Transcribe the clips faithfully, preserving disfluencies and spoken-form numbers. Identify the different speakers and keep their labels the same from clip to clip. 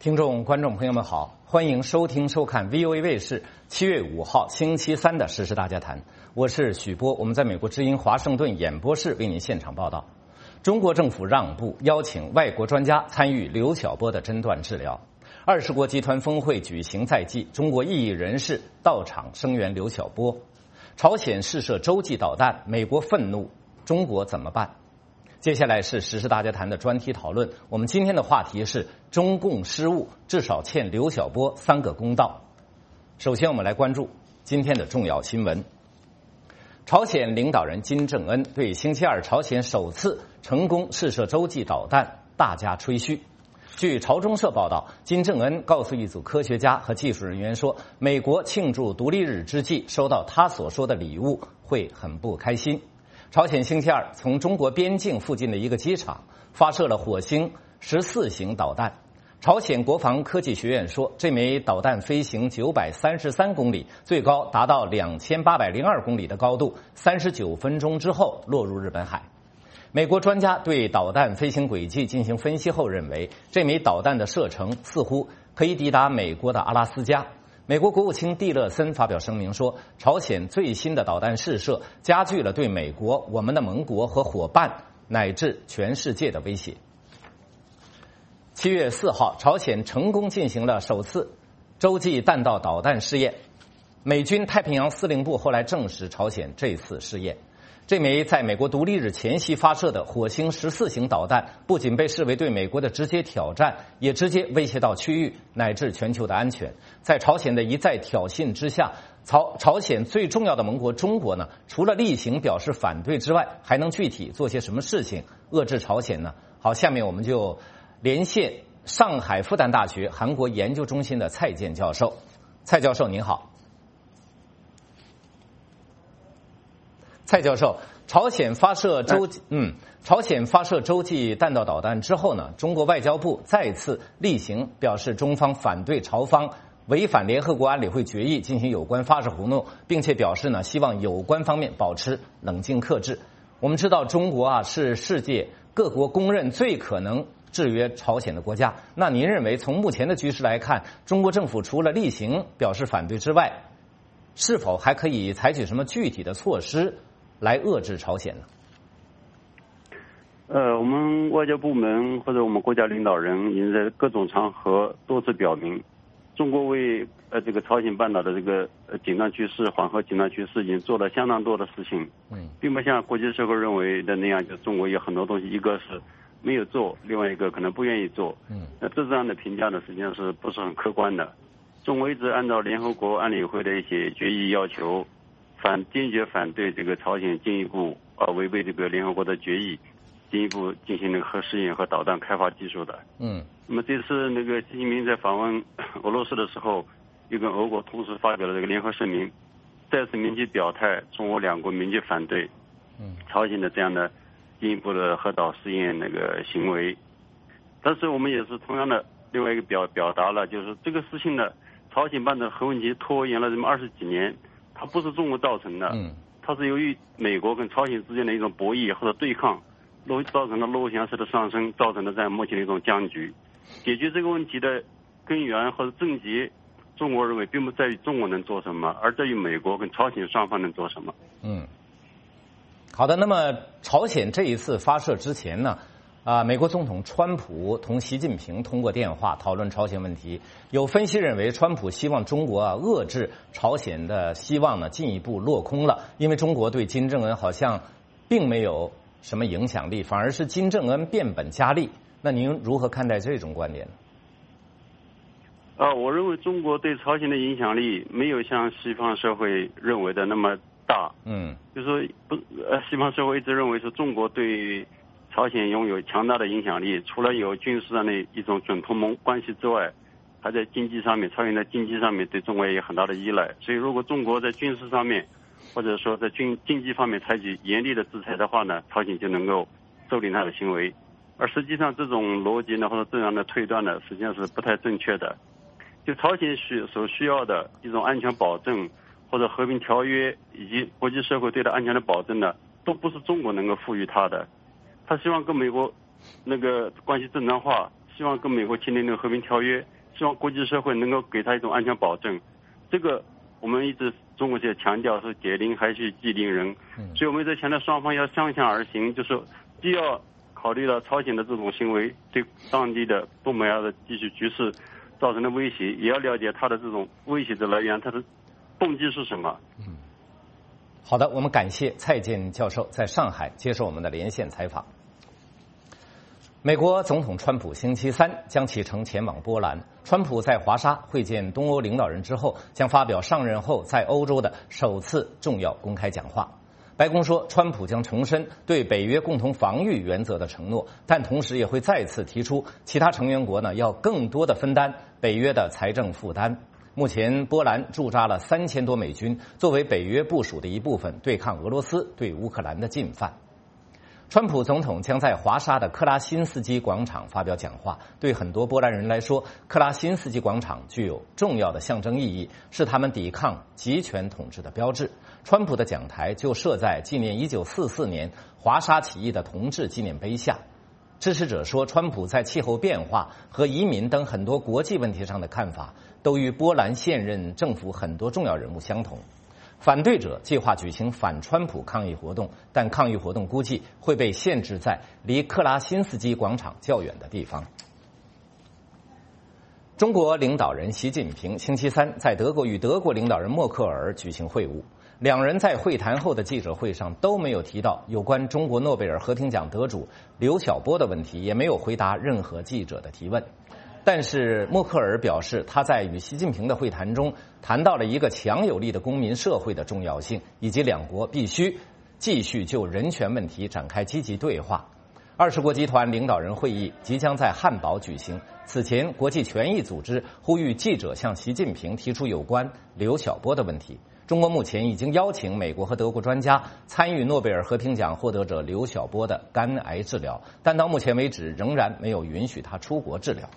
Speaker 1: 听众、观众朋友们好，欢迎收听、收看 V O A 卫视七月五号星期三的时事大家谈。我是许波，我们在美国之音华盛顿演播室为您现场报道。中国政府让步，邀请外国专家参与刘晓波的诊断治疗。二十国集团峰会举行在即，中国异议人士到场声援刘晓波。朝鲜试射洲际导弹，美国愤怒，中国怎么办？接下来是时事大家谈的专题讨论。我们今天的话题是中共失误，至少欠刘晓波三个公道。首先，我们来关注今天的重要新闻。朝鲜领导人金正恩对星期二朝鲜首次成功试射洲际导弹大加吹嘘。据朝中社报道，金正恩告诉一组科学家和技术人员说，美国庆祝独立日之际收到他所说的礼物会很不开心。朝鲜星期二从中国边境附近的一个机场发射了火星十四型导弹。朝鲜国防科技学院说，这枚导弹飞行九百三十三公里，最高达到两千八百零二公里的高度，三十九分钟之后落入日本海。美国专家对导弹飞行轨迹进行分析后认为，这枚导弹的射程似乎可以抵达美国的阿拉斯加。美国国务卿蒂勒森发表声明说，朝鲜最新的导弹试射加剧了对美国、我们的盟国和伙伴乃至全世界的威胁。七月四号，朝鲜成功进行了首次洲际弹道导弹试验。美军太平洋司令部后来证实朝鲜这次试验。这枚在美国独立日前夕发射的火星十四型导弹，不仅被视为对美国的直接挑战，也直接威胁到区域乃至全球的安全。在朝鲜的一再挑衅之下，朝朝鲜最重要的盟国中国呢，除了例行表示反对之外，还能具体做些什么事情遏制朝鲜呢？好，下面我们就连线上海复旦大学韩国研究中心的蔡健教授。蔡教授您好。蔡教授，朝鲜发射洲嗯，朝鲜发射洲际弹道导弹之后呢，中国外交部再次例行表示，中方反对朝方违反联合国安理会决议进行有关发射活动，并且表示呢，希望有关方面保持冷静克制。我们知道，中国啊是世界各国公认最可能制约朝鲜的国家。那您认为，从目前的局势来看，中国政府除了例行表示反对之外，是否还可以采取什么具体的措施来遏制朝鲜呢？
Speaker 2: 呃，我们外交部门或者我们国家领导人已经在各种场合多次表明，中国为呃这个朝鲜半岛的这个呃紧张局势、缓和紧张局势已经做了相当多的事情，嗯，并不像国际社会认为的那样，就中国有很多东西，一个是没有做，另外一个可能不愿意做，嗯，那这样的评价呢，实际上是不是很客观的？中国一直按照联合国安理会的一些决议要求，反坚决反对这个朝鲜进一步呃违背这个联合国的决议，进一步进行那个核试验和导弹开发技术的。嗯，那么这次那个习近平在访问俄罗斯的时候，又跟俄国同时发表了这个联合声明，再次明确表态，中俄两国明确反对嗯朝鲜的这样的进一步的核导试验那个行为。但是我们也是同样的另外一个表表达了，就是这个事情呢，朝鲜半岛核问题拖延了这么二十几年。它不是中国造成的，它是由于美国跟朝鲜之间的一种博弈或者对抗，楼造成了楼降式的上升，造成了在目前的一种僵局。解决这个问题的根源或者症结，中国认为并不在于中国能做什么，而在于美国跟朝鲜双方能做什么。嗯，
Speaker 1: 好的。那么朝鲜这一次发射之前呢？啊，美国总统川普同习近平通过电话讨论朝鲜问题。有分析认为，川普希望中国啊遏制朝鲜的希望呢进一步落空了，因为中国对金正恩好像并没有什么影响力，反而是金正恩变本加厉。那您如何看待这种观点呢？
Speaker 2: 啊，我认为中国对朝鲜的影响力没有像西方社会认为的那么大。嗯，就是说不，呃，西方社会一直认为是中国对朝鲜拥有强大的影响力，除了有军事上的一种准同盟关系之外，还在经济上面，朝鲜在经济上面对中国也有很大的依赖。所以如果中国在军事上面或者说在军经济方面采取严厉的制裁的话呢，朝鲜就能够收敛他的行为。而实际上这种逻辑呢，或者这样的推断呢，实际上是不太正确的。就朝鲜需所需要的一种安全保证或者和平条约以及国际社会对它安全的保证呢，都不是中国能够赋予它的。他希望跟美国那个关系正常化，希望跟美国签订那个和平条约， 希望国际社会能够给他一种安全保证。这个我们一直中国也强调是解铃还须系铃人，所以我们一直强调双方要相向而行，就是既要考虑到朝鲜的这种行为对当地的东北亚的地区局势造成的威胁，也要了解它的这种威胁的来源，它的动机是什么。
Speaker 1: 嗯，好的，我们感谢蔡健教授在上海接受我们的连线采访。美国总统川普星期三将启程前往波兰。川普在华沙会见东欧领导人之后，将发表上任后在欧洲的首次重要公开讲话。白宫说，川普将重申对北约共同防御原则的承诺，但同时也会再次提出其他成员国呢要更多的分担北约的财政负担。目前，波兰驻扎了三千多美军，作为北约部署的一部分，对抗俄罗斯对乌克兰的进犯。川普总统将在华沙的克拉辛斯基广场发表讲话。对很多波兰人来说，克拉辛斯基广场具有重要的象征意义，是他们抵抗集权统治的标志。川普的讲台就设在纪念一九四四年华沙起义的同志纪念碑下。支持者说，川普在气候变化和移民等很多国际问题上的看法都与波兰现任政府很多重要人物相同。反对者计划举行反川普抗议活动，但抗议活动估计会被限制在离克拉辛斯基广场较远的地方。中国领导人习近平星期三在德国与德国领导人默克尔举行会晤，两人在会谈后的记者会上都没有提到有关中国诺贝尔和平奖得主刘晓波的问题，也没有回答任何记者的提问。但是默克尔表示，他在与习近平的会谈中谈到了一个强有力的公民社会的重要性，以及两国必须继续就人权问题展开积极对话。二十国集团领导人会议即将在汉堡举行。此前，国际权益组织呼吁记者向习近平提出有关刘晓波的问题。中国目前已经邀请美国和德国专家参与诺贝尔和平奖获得者刘晓波的肝癌治疗，但到目前为止仍然没有允许他出国治疗。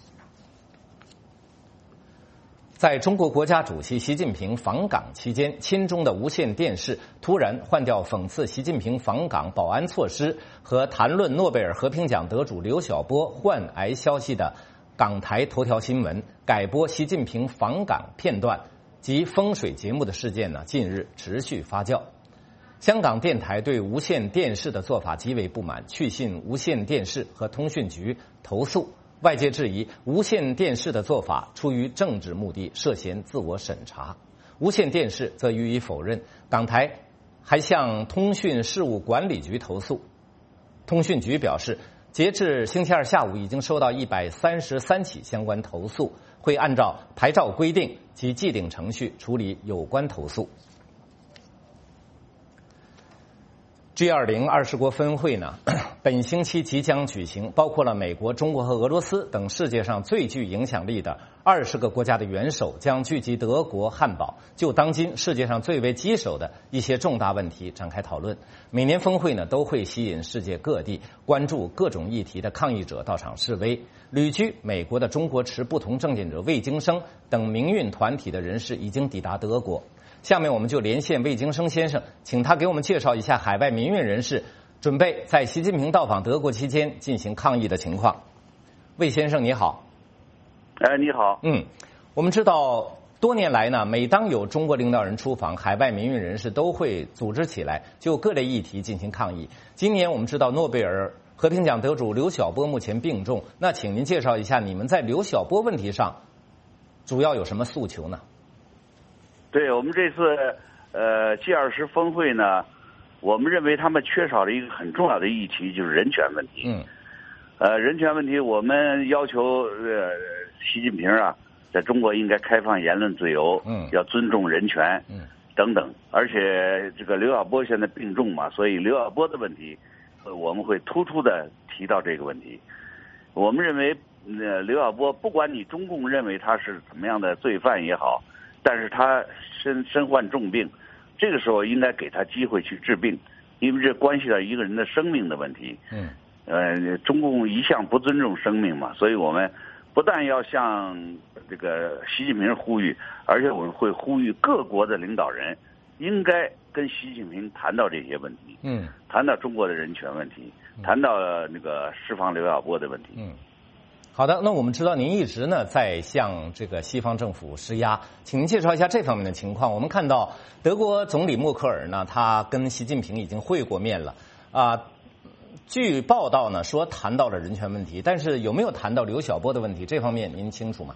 Speaker 1: 在中国国家主席习近平访港期间，亲中的无线电视突然换掉讽刺习近平访港保安措施和谈论诺贝尔和平奖得主刘晓波患癌消息的港台头条新闻，改播习近平访港片段及风水节目的事件呢，近日持续发酵。香港电台对无线电视的做法极为不满，去信无线电视和通讯局投诉。外界质疑无线电视的做法出于政治目的，涉嫌自我审查。无线电视则予以否认。港台还向通讯事务管理局投诉。通讯局表示，截至星期二下午已经收到一百三十三起相关投诉，会按照牌照规定及既定程序处理有关投诉。G 二十 二十国峰会呢，本星期即将举行，包括了美国、中国和俄罗斯等世界上最具影响力的二十个国家的元首将聚集德国汉堡，就当今世界上最为棘手的一些重大问题展开讨论。每年峰会呢，都会吸引世界各地关注各种议题的抗议者到场示威。旅居美国的中国持不同政见者魏京生等民运团体的人士已经抵达德国。下面我们就连线魏京生先生，请他给我们介绍一下海外民运人士准备在习近平到访德国期间进行抗议的情况。魏先生你好。
Speaker 2: 哎，你好。
Speaker 1: 嗯，我们知道多年来呢，每当有中国领导人出访，海外民运人士都会组织起来，就各类议题进行抗议。今年我们知道诺贝尔和平奖得主刘晓波目前病重，那请您介绍一下你们在刘晓波问题上主要有什么诉求呢？
Speaker 3: 对，我们这次呃 G 二十峰会呢，我们认为他们缺少了一个很重要的议题，就是人权问题。
Speaker 1: 嗯。
Speaker 3: 呃，人权问题，我们要求呃习近平啊，在中国应该开放言论自由，
Speaker 1: 嗯，
Speaker 3: 要尊重人权，
Speaker 1: 嗯，
Speaker 3: 等等。而且这个刘晓波现在病重嘛，所以刘晓波的问题，呃，我们会突出的提到这个问题。我们认为，呃，刘晓波不管你中共认为他是怎么样的罪犯也好，但是他身身患重病，这个时候应该给他机会去治病，因为这关系到一个人的生命的问题。
Speaker 1: 嗯。
Speaker 3: 呃，中共一向不尊重生命嘛，所以我们不但要向这个习近平呼吁，而且我们会呼吁各国的领导人应该跟习近平谈到这些问题。
Speaker 1: 嗯。谈
Speaker 3: 到中国的人权问题，谈到那个释放刘晓波的问题。
Speaker 1: 嗯。 好的，那我们知道您一直呢在向这个西方政府施压，请您介绍一下这方面的情况。我们看到德国总理默克尔呢，他跟习近平已经会过面了啊。据报道呢说谈到了人权问题，但是有没有谈到刘晓波的问题？这方面您清楚吗？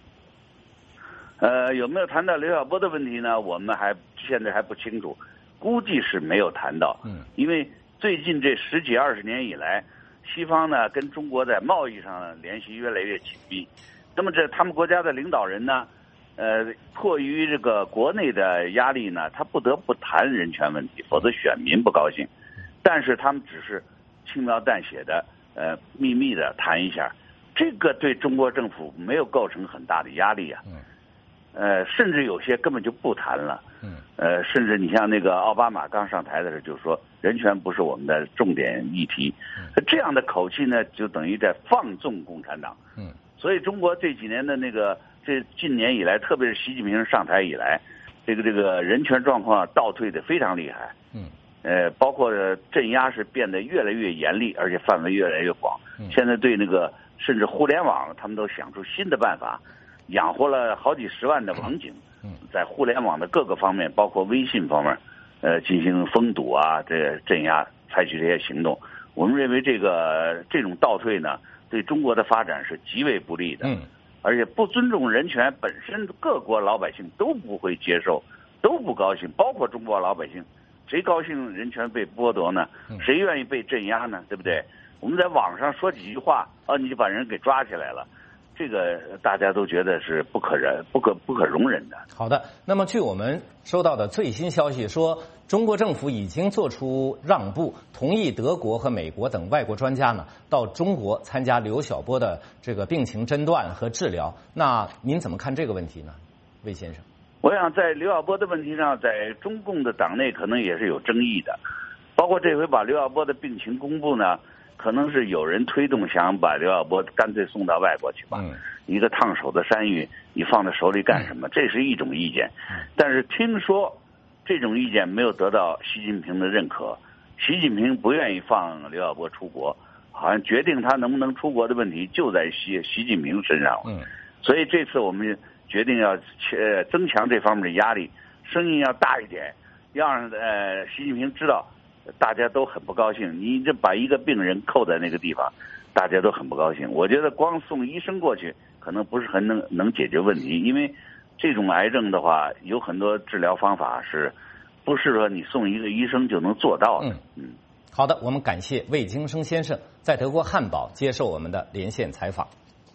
Speaker 3: 呃，有没有谈到刘晓波的问题呢？我们还现在还不清楚，估计是没有谈到。嗯，因为最近这十几二十年以来，西方呢跟中国在贸易上联系越来越紧密。那么这他们国家的领导人呢，呃，迫于这个国内的压力呢，他不得不谈人权问题，否则选民不高兴。但是他们只是轻描淡写的，呃，秘密的谈一下，这个对中国政府没有构成很大的压力啊。呃，甚至有些根本就不谈了。嗯。呃，甚至你像那个奥巴马刚上台的时候就说人权不是我们的重点议题，嗯、这样的口气呢，就等于在放纵共产党。嗯。所以中国这几年的那个这近年以来，特别是习近平上台以来，这个这个人权状况倒退的非常厉害。嗯。呃，包括镇压是变得越来越严厉，而且范围越来越广。嗯。现在对那个甚至互联网，他们都想出新的办法。养活了好几十万的网警，在互联网的各个方面，包括微信方面，呃，进行封堵啊，这镇压，采取这些行动。我们认为这个这种倒退呢，对中国的发展是极为不利的。嗯，而且不尊重人权本身，各国老百姓都不会接受，都不高兴，包括中国老百姓，谁高兴人权被剥夺呢？谁愿意被镇压呢？对不对？我们在网上说几句话，啊，你就把人给抓起来了。这个大家都觉得是不可忍、不可不可容忍的。
Speaker 1: 好的，那么据我们收到的最新消息说，中国政府已经做出让步，同意德国和美国等外国专家呢到中国参加刘晓波的这个病情诊断和治疗。那您怎么看这个问题呢，魏先生？
Speaker 3: 我想在刘晓波的问题上，在中共的党内可能也是有争议的，包括这回把刘晓波的病情公布呢。可能是有人推动，想把刘晓波干脆送到外国去吧。嗯、一个烫手的山芋，你放在手里干什么？这是一种意见。但是听说这种意见没有得到习近平的认可，习近平不愿意放刘晓波出国，好像决定他能不能出国的问题就在习习近平身上。嗯，所以这次我们决定要呃增强这方面的压力，声音要大一点，要让呃习近平知道。大家都很不高兴，你这把一个病人扣在那个地方，大家都很不高兴。我觉得光送医生过去可能不是很能能解决问题，因为这种癌症的话，有很多治疗方法是不是说你送一个医生就能做到的。嗯嗯，
Speaker 1: 好的，我们感谢魏京生先生在德国汉堡接受我们的连线采访。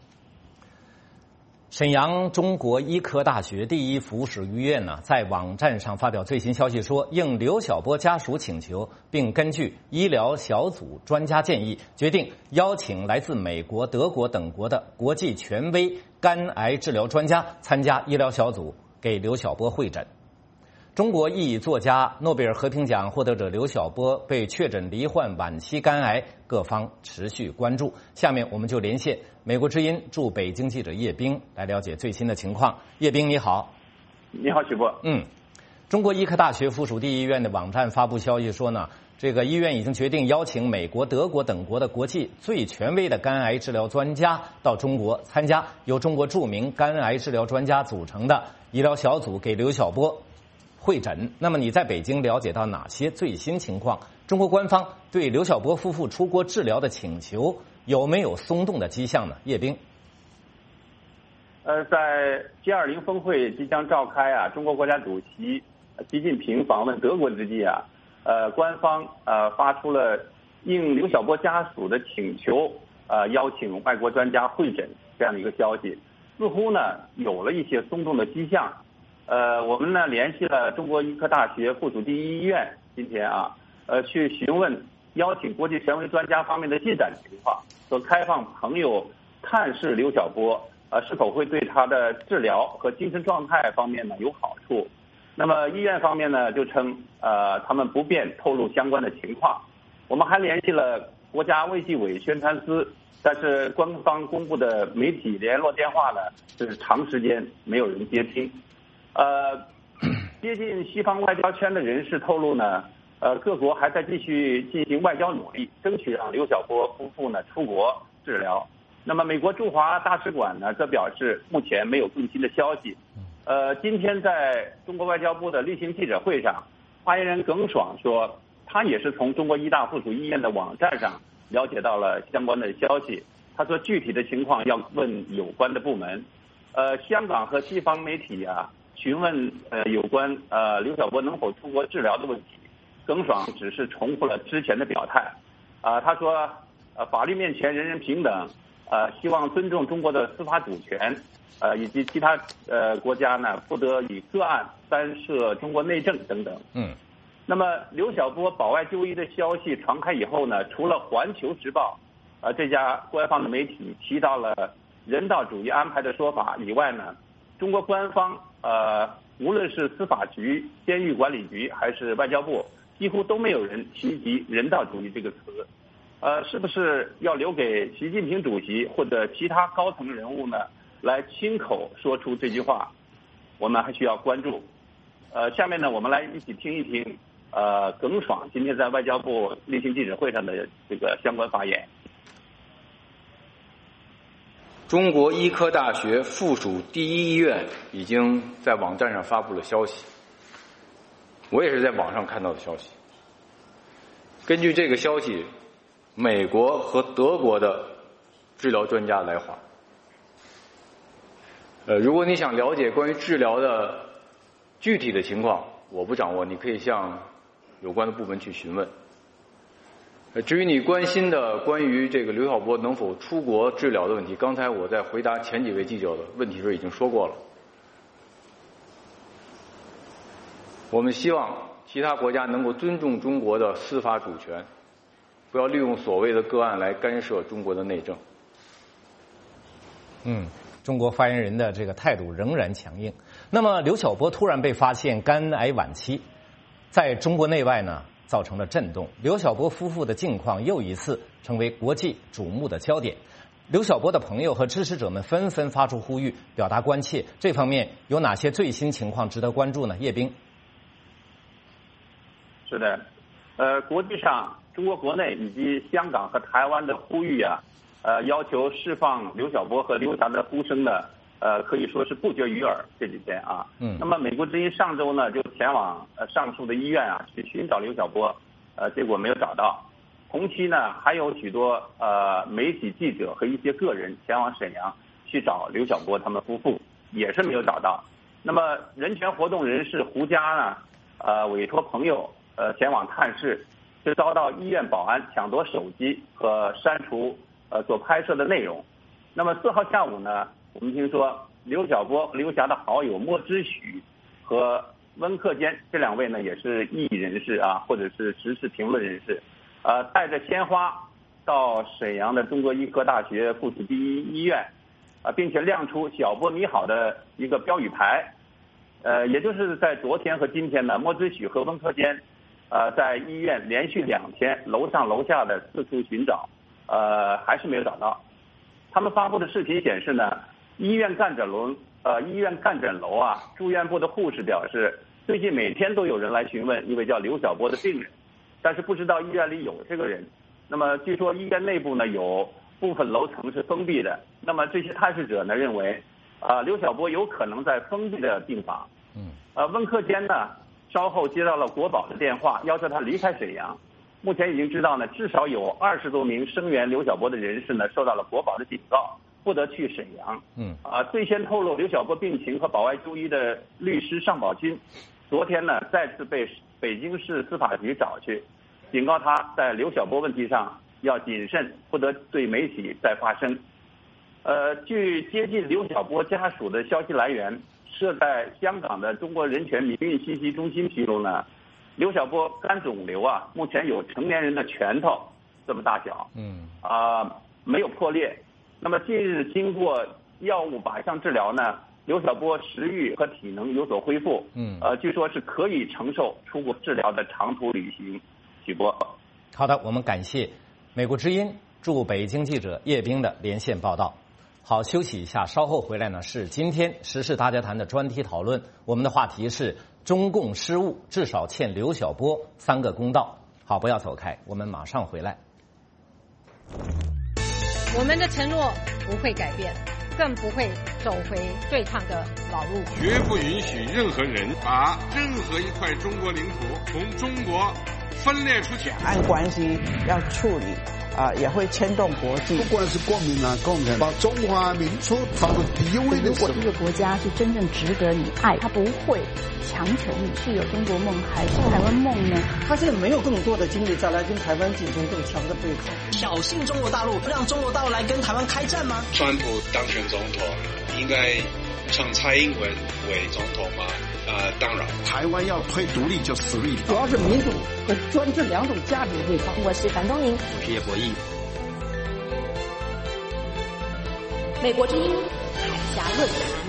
Speaker 1: 沈阳中国医科大学第一附属医院呢，在网站上发表最新消息说，应刘晓波家属请求，并根据医疗小组专家建议，决定邀请来自美国、德国等国的国际权威肝癌治疗专家参加医疗小组，给刘晓波会诊。中国裔作家、诺贝尔和平奖获得者刘晓波被确诊罹患晚期肝癌，各方持续关注。下面我们就连线美国之音驻北京记者叶冰来了解最新的情况。叶冰你好。
Speaker 4: 你好，许波。
Speaker 1: 嗯，中国医科大学附属第一医院的网站发布消息说呢，这个医院已经决定邀请美国、德国等国的国际最权威的肝癌治疗专家到中国参加由中国著名肝癌治疗专家组成的医疗小组，给刘晓波会诊。那么你在北京了解到哪些最新情况？中国官方对刘晓波夫妇出国治疗的请求有没有松动的迹象呢？叶冰。
Speaker 4: 呃，在 G 二十 峰会即将召开啊，中国国家主席习近平访问德国之际啊，呃，官方呃发出了应刘晓波家属的请求，呃，邀请外国专家会诊这样的一个消息，似乎呢有了一些松动的迹象。呃，我们呢联系了中国医科大学附属第一医院，今天啊，呃，去询问邀请国际权威专家方面的进展情况，和开放朋友探视刘晓波，呃，是否会对他的治疗和精神状态方面呢有好处？那么医院方面呢就称，呃，他们不便透露相关的情况。我们还联系了国家卫计委宣传司，但是官方公布的媒体联络电话呢，是长时间没有人接听。呃，接近西方外交圈的人士透露呢，呃，各国还在继续进行外交努力，争取让刘晓波夫妇呢出国治疗。 那么美国驻华大使馆呢，则表示目前没有更新的消息。呃，今天在中国外交部的例行记者会上，发言人耿爽说，他也是从中国医大附属医院的网站上了解到了相关的消息。他说具体的情况要问有关的部门。呃，香港和西方媒体啊询问呃有关呃刘晓波能否出国治疗的问题，耿爽只是重复了之前的表态。啊、呃，他说，呃，法律面前人人平等，呃，希望尊重中国的司法主权，呃，以及其他呃国家呢不得以个案干涉中国内政等等。
Speaker 1: 嗯。
Speaker 4: 那么刘晓波保外就医的消息传开以后呢，除了《环球时报》呃这家官方的媒体提到了人道主义安排的说法以外呢，中国官方呃无论是司法局、监狱管理局还是外交部，几乎都没有人提及人道主义这个词。呃，是不是要留给习近平主席或者其他高层人物呢来亲口说出这句话？我们还需要关注。呃，下面呢，我们来一起听一听呃耿爽今天在外交部例行记者会上的这个相关发言。
Speaker 5: 中国医科大学附属第一医院已经在网站上发布了消息，我也是在网上看到的消息。根据这个消息，美国和德国的治疗专家来华。呃，如果你想了解关于治疗的具体的情况，我不掌握，你可以向有关的部门去询问。至于你关心的关于这个刘晓波能否出国治疗的问题，刚才我在回答前几位记者的问题时已经说过了。我们希望其他国家能够尊重中国的司法主权，不要利用所谓的个案来干涉中国的内政。
Speaker 1: 嗯，中国发言人的这个态度仍然强硬。那么刘晓波突然被发现肝癌晚期，在中国内外呢造成了震动。刘晓波夫妇的境况又一次成为国际瞩目的焦点。刘晓波的朋友和支持者们纷纷发出呼吁，表达关切。这方面有哪些最新情况值得关注呢？叶冰。
Speaker 4: 是的，呃，国际上，中国国内以及香港和台湾的呼吁啊，呃，要求释放刘晓波和刘霞的呼声呢，呃，可以说是不绝于耳。这几天啊，嗯，那么美国之音上周呢就前往呃上述的医院啊去寻找刘晓波，呃，结果没有找到。同期呢，还有许多呃媒体记者和一些个人前往沈阳去找刘晓波他们夫妇，也是没有找到。那么人权活动人士胡佳呢，呃，委托朋友呃前往探视，就遭到医院保安抢夺手机和删除呃所拍摄的内容。那么四号下午呢，我们听说刘晓波、刘霞的好友莫之许和温克坚这两位呢，也是异议人士啊，或者是时事评论人士，呃，带着鲜花到沈阳的中国医科大学附属第一医院，啊，并且亮出“晓波你好”的一个标语牌。呃，也就是在昨天和今天呢，莫之许和温克坚，呃，在医院连续两天楼上楼下的四处寻找，呃，还是没有找到。他们发布的视频显示呢，医院干诊楼，呃，医院干诊楼啊，住院部的护士表示，最近每天都有人来询问一位叫刘晓波的病人，但是不知道医院里有这个人。那么据说医院内部呢有部分楼层是封闭的，那么这些探视者呢认为，啊、呃，刘晓波有可能在封闭的病房。嗯。呃，温克坚呢稍后接到了国保的电话，要求他离开沈阳。目前已经知道呢，至少有二十多名声援刘晓波的人士呢受到了国保的警告，不得去沈阳。嗯。啊，最先透露刘晓波病情和保外就医的律师尚宝军，昨天呢再次被北京市司法局找去，警告他在刘晓波问题上要谨慎，不得对媒体再发声。呃，据接近刘晓波家属的消息来源，设在香港的中国人权民运信息中心披露呢，刘晓波肝肿瘤啊，目前有成年人的拳头这么大小，嗯，啊、呃，没有破裂。那么近日经过药物靶向治疗呢，刘晓波食欲和体能有所恢复，嗯，呃，据说是可以承受出国治疗的长途旅行。许波，
Speaker 1: 好的，我们感谢美国之音驻北京记者叶冰的连线报道。好，休息一下，稍后回来呢是今天时事大家谈的专题讨论。我们的话题是中共失误，至少欠刘晓波三个公道。好，不要走开，我们马上回来。
Speaker 6: 我们的承诺不会改变，更不会走回对抗的老路，
Speaker 7: 绝不允许任何人把任何一块中国领土从中国分裂出去。
Speaker 8: 两岸关系要处理啊、呃，也会牵动国际。
Speaker 9: 不管是国民党、共产党，把中华民族放在第一位的时候。
Speaker 10: 如果一个国家是真正值得你爱，他不会强求你是有中国梦还是台湾梦呢？
Speaker 11: 他现在没有更多的精力再来跟台湾进行更强的对抗，
Speaker 12: 挑衅中国大陆，让中国大陆来跟台湾开战吗？
Speaker 7: 川普当选总统，应该称蔡英文为总统吗？呃，当然。
Speaker 9: 台湾要推独立就死立，
Speaker 11: 主要是民主和专制两种价值对抗。
Speaker 10: 我是樊东宁，
Speaker 1: 我是叶博弈。
Speaker 10: 美国之音海峡论坛。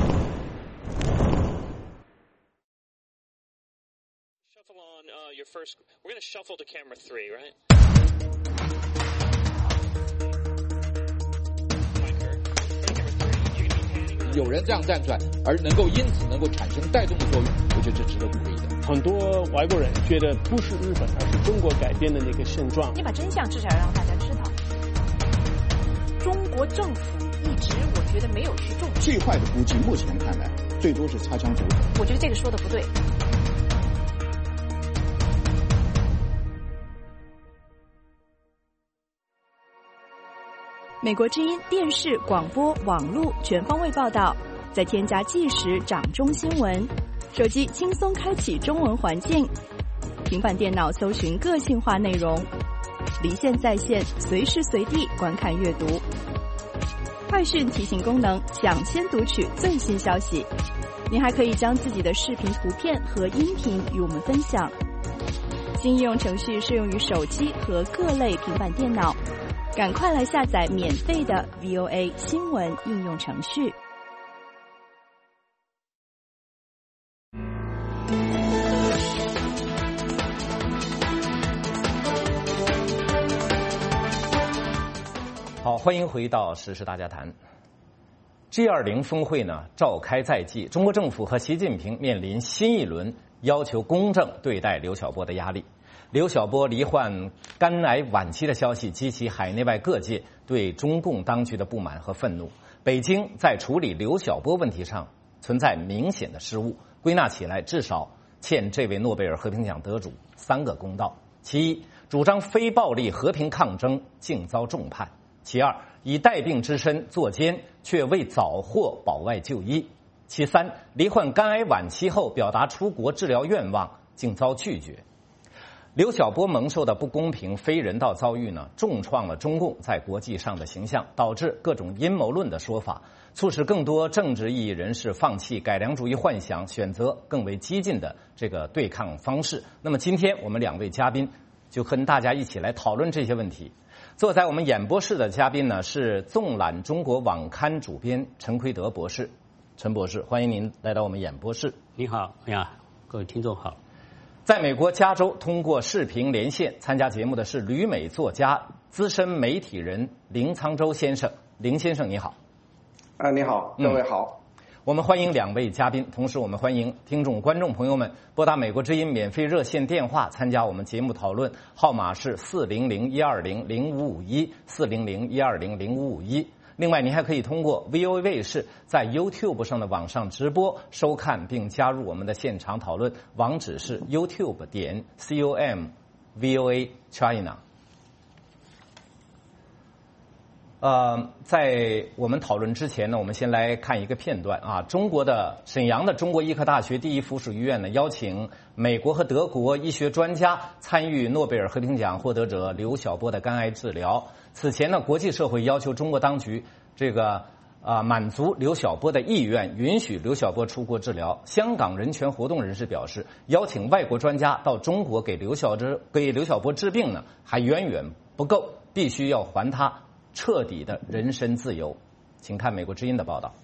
Speaker 13: Shuffle on uh, your first. We're going to shuffle to camera three, right?
Speaker 14: 有人这样站出来，而能够因此能够产生带动的作用，我觉得这值得鼓励的。
Speaker 15: 很多外国人觉得不是日本，而是中国改变的那个现状。
Speaker 10: 你把真相至少让大家知道。中国政府一直我觉得没有去重视。
Speaker 14: 最坏的估计，目前看来，最多是擦枪走火。
Speaker 10: 我觉得这个说的不对。美国之音电视、广播、网络全方位报道，再添加即时掌中新闻，手机轻松开启中文环境，平板电脑搜寻个性化内容，离线在线，随时随地观看阅读。快讯提醒功能，抢先读取最新消息。您还可以将自己的视频、图片和音频与我们分享。新应用程序适用于手机和各类平板电脑。赶快来下载免费的 V O A 新闻应用程序。
Speaker 1: 好，欢迎回到时事大家谈。G 二十 峰会呢召开在即，中国政府和习近平面临新一轮要求公正对待刘晓波的压力。刘晓波罹患肝癌晚期的消息激起海内外各界对中共当局的不满和愤怒。北京在处理刘晓波问题上存在明显的失误，归纳起来至少欠这位诺贝尔和平奖得主三个公道。其一，主张非暴力和平抗争竟遭重判；其二，以带病之身作奸却未早获保外就医；其三，罹患肝癌晚期后表达出国治疗愿望竟遭拒绝。刘晓波蒙受的不公平、非人道遭遇呢，重创了中共在国际上的形象，导致各种阴谋论的说法，促使更多政治意义人士放弃改良主义幻想，选择更为激进的这个对抗方式。那么今天我们两位嘉宾就跟大家一起来讨论这些问题。坐在我们演播室的嘉宾呢是纵览中国网刊主编陈奎德博士。陈博士，欢迎您来到我们演播室。
Speaker 15: 你好，哎呀，各位听众好。
Speaker 1: 在美国加州通过视频连线参加节目的是旅美作家、资深媒体人林沧洲先生。林先生你好。
Speaker 16: 啊，你好，各位好。
Speaker 1: 嗯，我们欢迎两位嘉宾，同时我们欢迎听众观众朋友们拨打美国之音免费热线电话参加我们节目讨论，号码是四零零一二零零五五一四零零一二零零五五一。另外，您还可以通过 V O A 卫视在 YouTube 上的网上直播收看并加入我们的现场讨论，网址是 YouTube 点 com V O A China。呃，在我们讨论之前呢，我们先来看一个片段啊。中国的沈阳的中国医科大学第一附属医院呢，邀请美国和德国医学专家参与诺贝尔和平奖获得者刘晓波的肝癌治疗。此前呢，国际社会要求中国当局这个啊、呃、满足刘晓波的意愿，允许刘晓波出国治疗。香港人权活动人士表示，邀请外国专家到中国给刘晓之给刘晓波治病呢，还远远不够，必须要还他彻底的人身自由。请看美国之音的报道。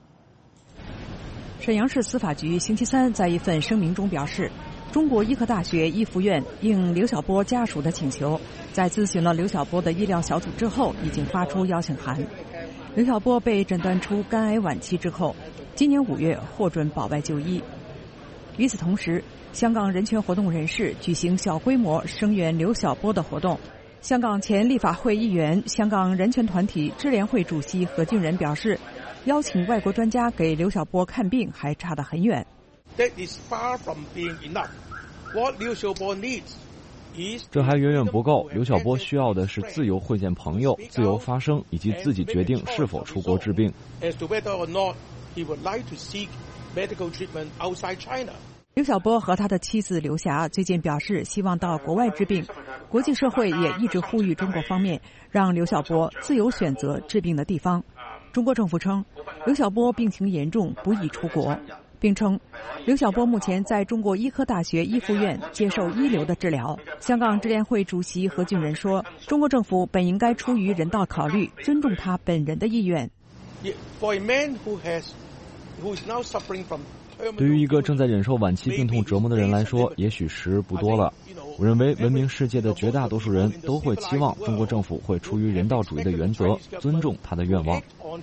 Speaker 17: 沈阳市司法局星期三在一份声明中表示，中国医科大学医附院应刘晓波家属的请求，在咨询了刘晓波的医疗小组之后，已经发出邀请函。刘晓波被诊断出肝癌晚期之后，今年五月获准保外就医。与此同时，香港人权活动人士举行小规模声援刘晓波的活动。 香港前立法会议员、香港人权团体支联会主席何俊仁表示，邀请外国专家给刘晓波看病还差得很远。
Speaker 18: That is far from being enough. What Liu Xiaobo needs is
Speaker 19: 这还远远不够。刘晓波需要的是自由会见朋友、自由发声，以及自己决定是否出国治病。
Speaker 18: As to whether or not he would like to seek medical treatment outside China.
Speaker 17: 刘晓波和他的妻子刘霞最近表示希望到国外治病，国际社会也一直呼吁中国方面让刘晓波自由选择治病的地方。中国政府称，刘晓波病情严重，不宜出国，并称刘晓波目前在中国医科大学医附院接受一流的治疗。香港支联会主席何俊仁说，中国政府本应该出于人道考虑，尊重他本人的意愿。
Speaker 18: For a man who has, who is now suffering from
Speaker 19: 对于一个正在忍受晚期病痛折磨的人来说，也许时日不多了。我认为文明世界的绝大多数人都会期望中国政府会出于人道主义的原则，尊重他的愿望。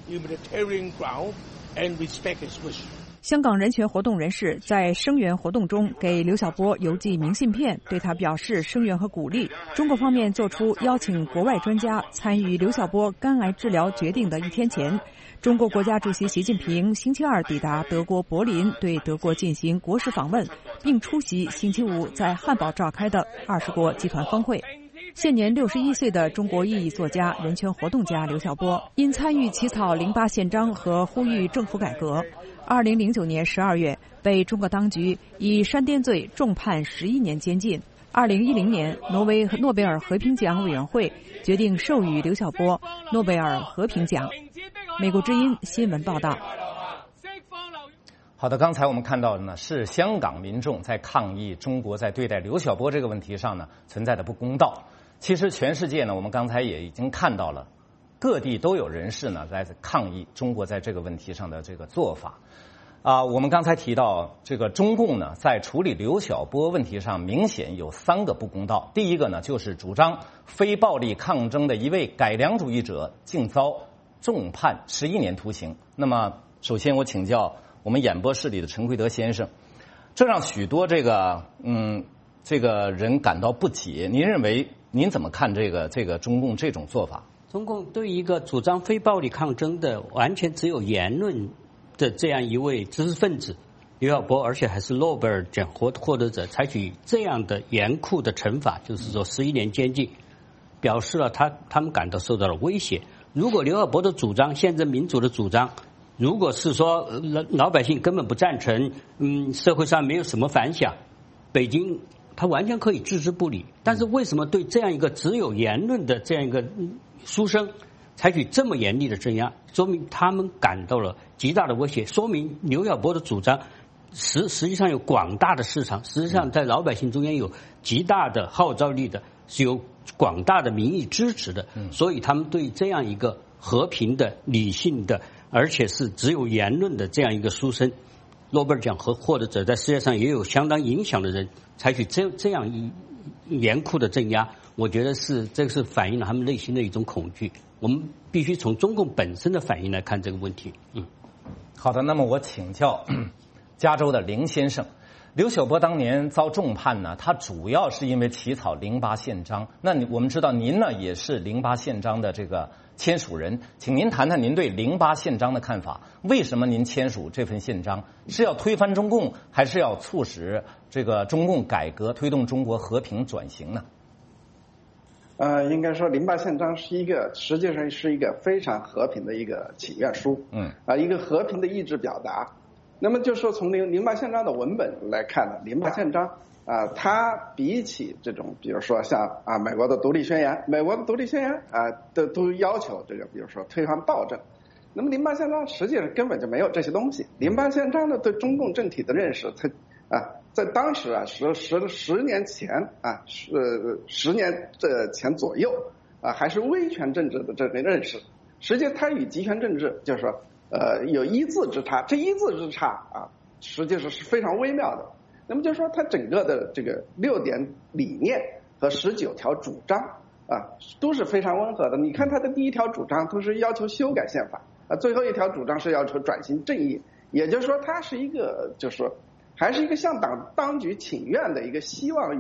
Speaker 17: 香港人权活动人士在声援活动中给刘晓波邮寄明信片，对他表示声援和鼓励。中国方面做出邀请国外专家参与刘晓波肝癌治疗决定的一天前，中国国家主席习近平星期二抵达德国柏林，对德国进行国事访问，并出席星期五在汉堡召开的二十国集团峰会。现年六十一岁的中国裔作家、人权活动家刘晓波，因参与起草零八宪章和呼吁政府改革，二零零九年十二月被中国当局以煽颠罪重判十一年监禁。二零一零年，挪威诺贝尔和平奖委员会决定授予刘晓波诺贝尔和平奖。美国之音新闻报道。
Speaker 1: 好的，刚才我们看到的呢是香港民众在抗议中国在对待刘晓波这个问题上呢存在的不公道。其实全世界呢，我们刚才也已经看到了，各地都有人士呢在抗议中国在这个问题上的这个做法。啊，我们刚才提到这个中共呢在处理刘晓波问题上明显有三个不公道。第一个呢就是主张非暴力抗争的一位改良主义者竟遭重判十一年徒刑。那么首先我请教我们演播室里的陈奎德先生，这让许多这个嗯这个人感到不解。您认为您怎么看这个这个中共这种做法？
Speaker 20: 中共对一个主张非暴力抗争的完全只有言论的这样一位知识分子刘晓波，而且还是诺贝尔奖获获得者，采取这样的严酷的惩罚，就是说十一年监禁，表示了他他们感到受到了威胁。如果刘晓波的主张，宪政民主的主张，如果是说老老百姓根本不赞成，嗯，社会上没有什么反响，北京他完全可以置之不理。但是为什么对这样一个只有言论的这样一个书生采取这么严厉的镇压？说明他们感到了极大的威胁，说明刘晓波的主张实实际上有广大的市场，实际上在老百姓中间有极大的号召力的，是有广大的民意支持的。所以他们对这样一个和平的、理性的，而且是只有言论的这样一个书生，诺贝尔奖和获得者，在世界上也有相当影响的人，采取这这样一严酷的镇压，我觉得是这个是反映了他们内心的一种恐惧。我们必须从中共本身的反应来看这个问题。嗯，
Speaker 1: 好的，那么我请教加州的林先生，刘晓波当年遭重判呢，他主要是因为起草零八宪章。那你我们知道您呢也是零八宪章的这个签署人，请您谈谈您对零八宪章的看法。为什么您签署这份宪章？是要推翻中共，还是要促使这个中共改革，推动中国和平转型呢？
Speaker 16: 呃，应该说零八宪章是一个，实际上是一个非常和平的一个请愿书，嗯，啊、呃，一个和平的意志表达。那么就说从零零八宪章的文本来看呢，零八宪章啊、呃，它比起这种，比如说像啊美国的独立宣言，美国的独立宣言啊，都都要求这个，比如说推翻暴政。那么零八宪章实际上根本就没有这些东西。零八宪章呢，对中共政体的认识，它啊，在当时啊，十十十年前啊，十十年这前左右啊，还是威权政治的这个认识。实际它与集权政治就是说。呃，有一字之差，这一字之差啊，实际上是非常微妙的。那么就说它整个的这个六点理念和十九条主张啊，都是非常温和的。你看它的第一条主张都是要求修改宪法啊，最后一条主张是要求转型正义，也就是说它是一个就是说还是一个向党当局请愿的一个希望与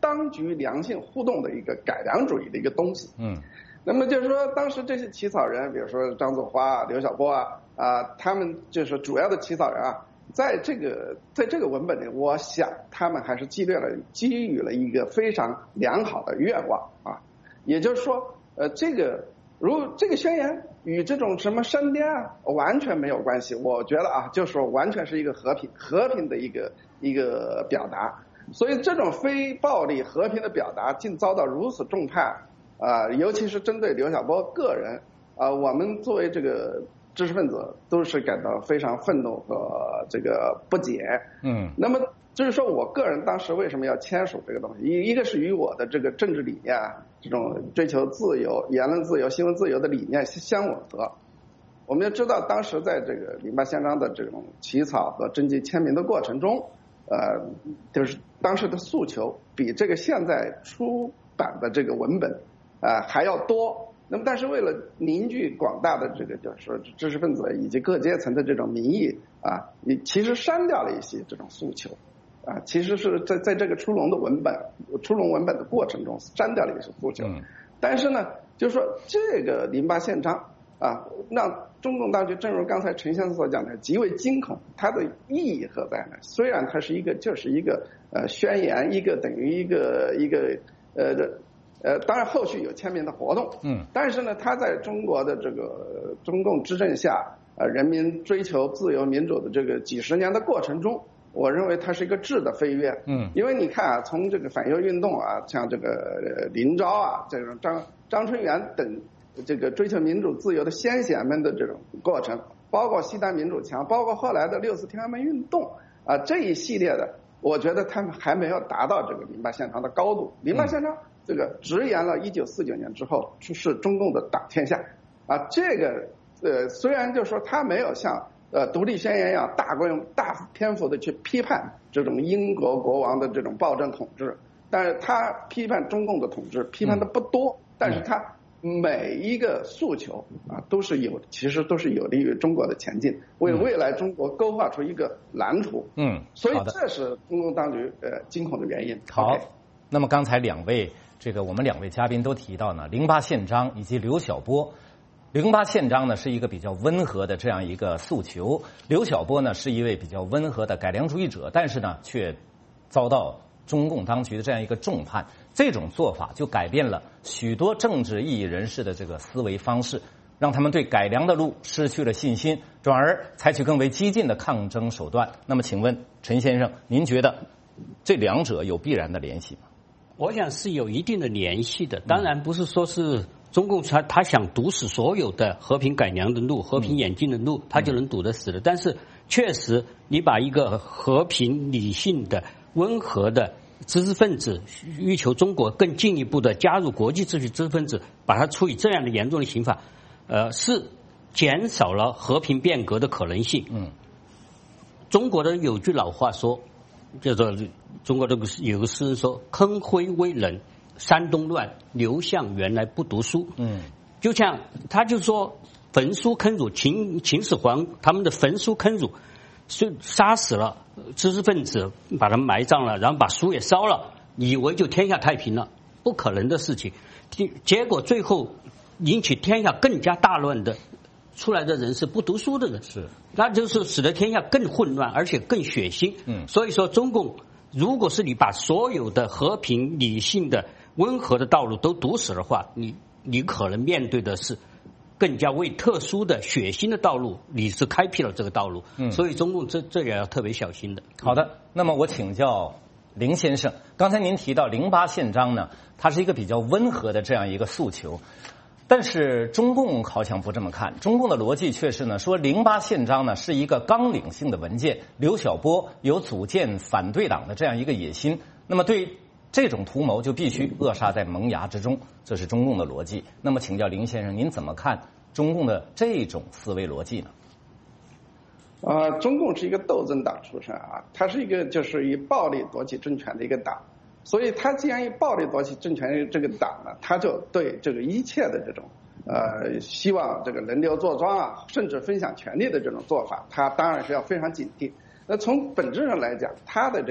Speaker 16: 当局良性互动的一个改良主义的一个东西。嗯，那么就是说，当时这些起草人，比如说张祖华、刘晓波啊啊，他们就是主要的起草人啊，在这个在这个文本里，我想他们还是激励了基于了一个非常良好的愿望啊，也就是说，呃，这个如这个宣言与这种什么删颠啊完全没有关系，我觉得啊，就是说完全是一个和平和平的一个一个表达，所以这种非暴力和平的表达竟遭到如此重判啊、呃，尤其是针对刘晓波个人啊、呃，我们作为这个知识分子都是感到非常愤怒和这个不解。嗯，那么就是说我个人当时为什么要签署这个东西，一一个是与我的这个政治理念啊，这种追求自由、言论自由、新闻自由的理念相吻合。我们要知道，当时在这个零八宪章的这种起草和征集签名的过程中，呃，就是当时的诉求比这个现在出版的这个文本啊、呃、还要多。那么，但是为了凝聚广大的这个就是说知识分子以及各阶层的这种民意啊，你其实删掉了一些这种诉求。啊，其实是在在这个出笼的文本、出笼文本的过程中删掉了一些诉求，嗯、但是呢，就是说这个零八宪章啊，让中共当局正如刚才陈先生所讲的极为惊恐，它的意义何在呢？虽然它是一个就是一个呃宣言，一个等于一个一个呃呃，当然后续有签名的活动，嗯，但是呢，它在中国的这个中共执政下，呃，人民追求自由民主的这个几十年的过程中。我认为它是一个质的飞跃，嗯，因为你看啊，从这个反右运动啊，像这个林昭啊，这种张张春元等这个追求民主自由的先贤们的这种过程，包括西单民主墙，包括后来的六四天安门运动啊，这一系列的，我觉得他们还没有达到这个零八宪章的高度。零八宪章这个直言了一九四九年之后是中共的党天下啊，这个呃虽然就说他没有像。呃，独立宣言一样大规模、大篇幅的去批判这种英国国王的这种暴政统治，但是他批判中共的统治，批判的不多，嗯、但是他每一个诉求啊，都是有，其实都是有利于中国的前进，为未来中国勾画出一个蓝图。嗯，所以这是中共当局呃惊恐的原因。
Speaker 1: 好， okay. 那么刚才两位这个我们两位嘉宾都提到呢，零八宪章以及刘晓波。零八宪章呢是一个比较温和的这样一个诉求，刘晓波呢是一位比较温和的改良主义者，但是呢却遭到中共当局的这样一个重判。这种做法就改变了许多政治异议人士的这个思维方式，让他们对改良的路失去了信心，转而采取更为激进的抗争手段。那么请问陈先生，您觉得这两者有必然的联系吗？
Speaker 20: 我想是有一定的联系的，当然不是说是中共他他想堵死所有的和平改良的路、和平演进的路，他就能堵得死的。但是确实，你把一个和平、理性的、温和的知识分子，欲求中国更进一步的加入国际秩序知识分子，把他处以这样的严重的刑罚，呃，是减少了和平变革的可能性。嗯，中国的有句老话说，叫做中国的有个诗人说：“坑灰为冷。”山东乱，刘向原来不读书。嗯，就像他就说焚书坑儒，秦秦始皇他们的焚书坑儒，是杀死了知识分子，把他们埋葬了，然后把书也烧了，以为就天下太平了，不可能的事情。结果最后引起天下更加大乱的出来的人是不读书的人，是，那就是使得天下更混乱，而且更血腥。嗯，所以说中共，如果是你把所有的和平、理性的、温和的道路都堵死的话，你你可能面对的是更加为特殊的血腥的道路，你是开辟了这个道路。嗯，所以中共这这也要特别小心的。
Speaker 1: 好的，那么我请教林先生，刚才您提到零八宪章呢，它是一个比较温和的这样一个诉求，但是中共好像不这么看，中共的逻辑却是呢，说零八宪章呢是一个纲领性的文件，刘晓波有组建反对党的这样一个野心，那么对这种图谋就必须扼杀在萌芽之中，这是中共的逻辑。那么请教林先生，您怎么看中共的这种思维逻辑呢？
Speaker 16: 呃，中共是一个斗争党出身啊，它是一个就是以暴力夺取政权的一个党，所以它既然以暴力夺取政权的这个党呢，它就对这个一切的这种呃希望这个轮流坐庄啊，甚至分享权力的这种做法，它当然是要非常警惕。那从本质上来讲，它的这个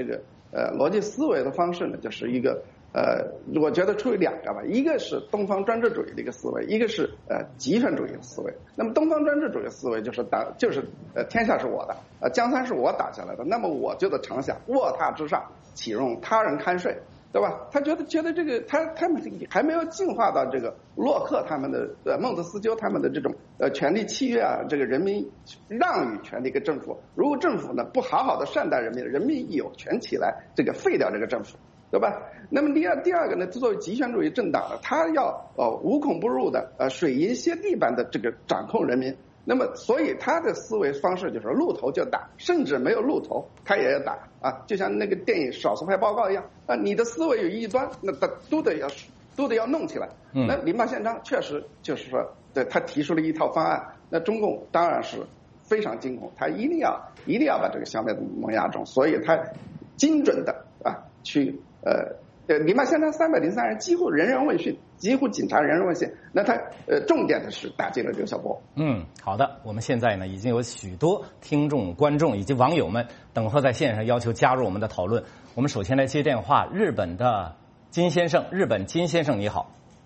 Speaker 16: 呃逻辑思维的方式呢，就是一个呃，我觉得出于两个吧，一个是东方专制主义的一个思维，一个是呃极权主义的思维。那么东方专制主义思维就是打就是呃天下是我的，呃江山是我打下来的，那么我就得常想卧榻之上岂容他人酣睡。对吧？他觉得觉得这个他他们还没有进化到这个洛克他们的呃孟德斯鸠他们的这种呃权力契约啊，这个人民让与权的一个政府。如果政府呢不好好的善待人民，人民有权起来这个废掉这个政府，对吧？那么第二第二个呢，作为极权主义政党呢，他要呃无孔不入的呃水银泻地般的这个掌控人民。那么，所以他的思维方式就是露头就打，甚至没有露头他也要打啊！就像那个电影《少数派报告》一样啊，你的思维有异端，那他都得要都得要弄起来。嗯、那林茂宪章确实就是说，对他提出了一套方案，那中共当然是非常惊恐，他一定要一定要把这个消灭在萌芽中，所以他精准的啊去呃。呃，林茂宪章三百零三人几乎人人问讯，几乎警察人人问讯。那他呃，重点的是打击了刘晓波。
Speaker 1: 嗯，好的，我们现在呢已经有许多听众、观众以及网友们等候在线上要求加入我们的讨论。我们首先来接电话，日本的金先生，日本金先生你好。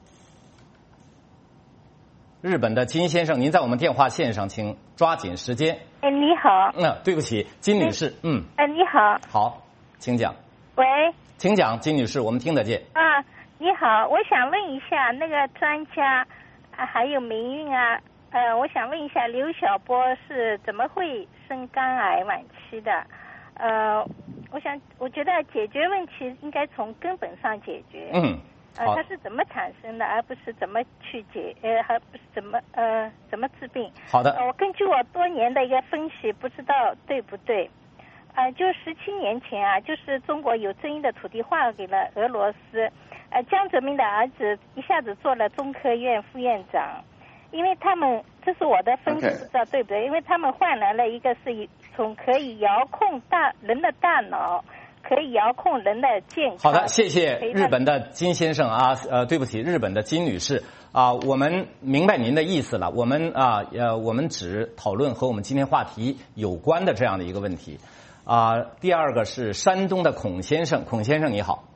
Speaker 1: 日本的金先生，您在我们电话线上，请抓紧时间。
Speaker 21: 哎，你好。
Speaker 1: 嗯，对不起，金女士。嗯。
Speaker 21: 哎，你好。
Speaker 1: 好，请讲。
Speaker 21: 喂。
Speaker 1: 请讲，金女士，我们听得见。
Speaker 21: 啊，你好，我想问一下那个专家啊，还有民运啊，呃，我想问一下刘晓波是怎么会生肝癌晚期的？呃，我想，我觉得解决问题应该从根本上解决。
Speaker 1: 嗯。
Speaker 21: 呃，它是怎么产生的，而不是怎么去解，呃，还不是怎么呃怎么治病。
Speaker 1: 好的。
Speaker 21: 呃，我根据我多年的一个分析，不知道对不对。呃，就十七年前啊，就是中国有争议的土地划给了俄罗斯，呃，江泽民的儿子一下子做了中科院副院长，因为他们，这是我的分析，
Speaker 1: Okay.
Speaker 21: 不知道对不对？因为他们换来了一个是从可以遥控大人的大脑，可以遥控人的健康。
Speaker 1: 好的，谢谢日本的金先生啊，呃，对不起，日本的金女士啊，我们明白您的意思了，我们啊，呃，我们只讨论和我们今天话题有关的这样的一个问题。啊、呃，第二个是山东的孔先生，孔先生你好，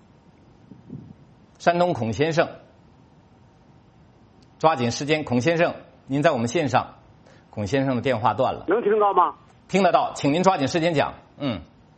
Speaker 1: 山东孔先生，抓紧时间，孔先生，您在我们线上，孔先生的电话断了，
Speaker 22: 能听到吗？
Speaker 1: 听得到，请您抓紧时间讲。嗯，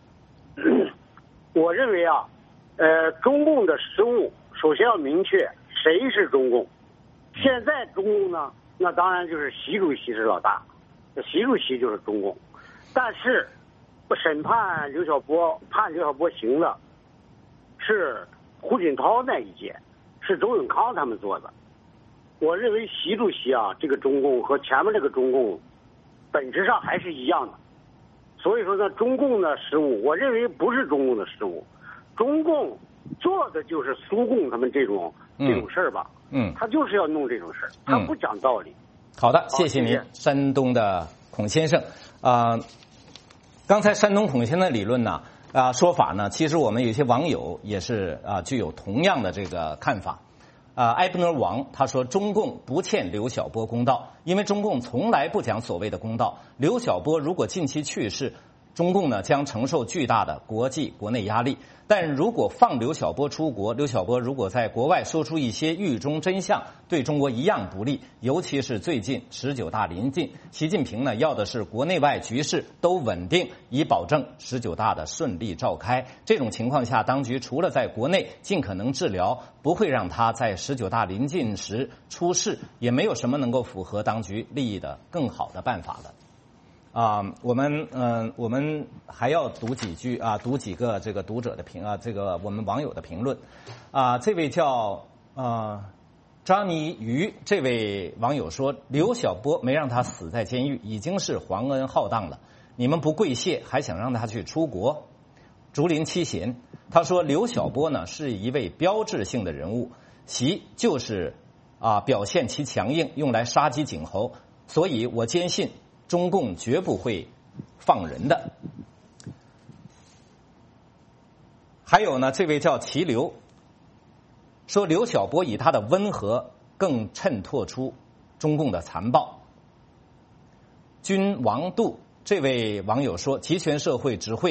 Speaker 22: 我认为啊，呃，中共的失误，首先要明确谁是中共。现在中共呢，那当然就是习主席是老大，习主席就是中共，但是。审判刘晓波，判刘晓波刑的是胡锦涛那一届，是周永康他们做的。我认为习主席啊，这个中共和前面这个中共本质上还是一样的。所以说呢，中共的失误，我认为不是中共的失误，中共做的就是苏共他们这种、嗯、这种事儿吧。
Speaker 1: 嗯，
Speaker 22: 他就是要弄这种事儿，他不讲道理。
Speaker 1: 嗯、好的，谢谢您，山东的孔先生啊。呃刚才山东孔先生的理论呢，啊、呃、说法呢，其实我们有些网友也是啊、呃、具有同样的这个看法。啊、呃，埃布尔王他说中共不欠刘晓波公道，因为中共从来不讲所谓的公道。刘晓波如果近期去世，中共呢将承受巨大的国际国内压力。但如果放刘晓波出国，刘晓波如果在国外说出一些狱中真相，对中国一样不利。尤其是最近十九大临近，习近平呢要的是国内外局势都稳定，以保证十九大的顺利召开。这种情况下，当局除了在国内尽可能治疗，不会让他在十九大临近时出事，也没有什么能够符合当局利益的更好的办法了。啊、呃，我们嗯、呃，我们还要读几句啊，读几个这个读者的评啊，这个我们网友的评论啊、呃。这位叫呃张妮瑜这位网友说，刘晓波没让他死在监狱，已经是皇恩浩荡了。你们不跪谢，还想让他去出国？竹林七贤他说，刘晓波呢是一位标志性的人物，习就是啊、呃、表现其强硬，用来杀鸡儆猴，所以我坚信。中共绝不会放人的。还有呢，这位叫齐刘说，刘晓波以他的温和更衬托出中共的残暴。君王度这位网友说，集权社会只会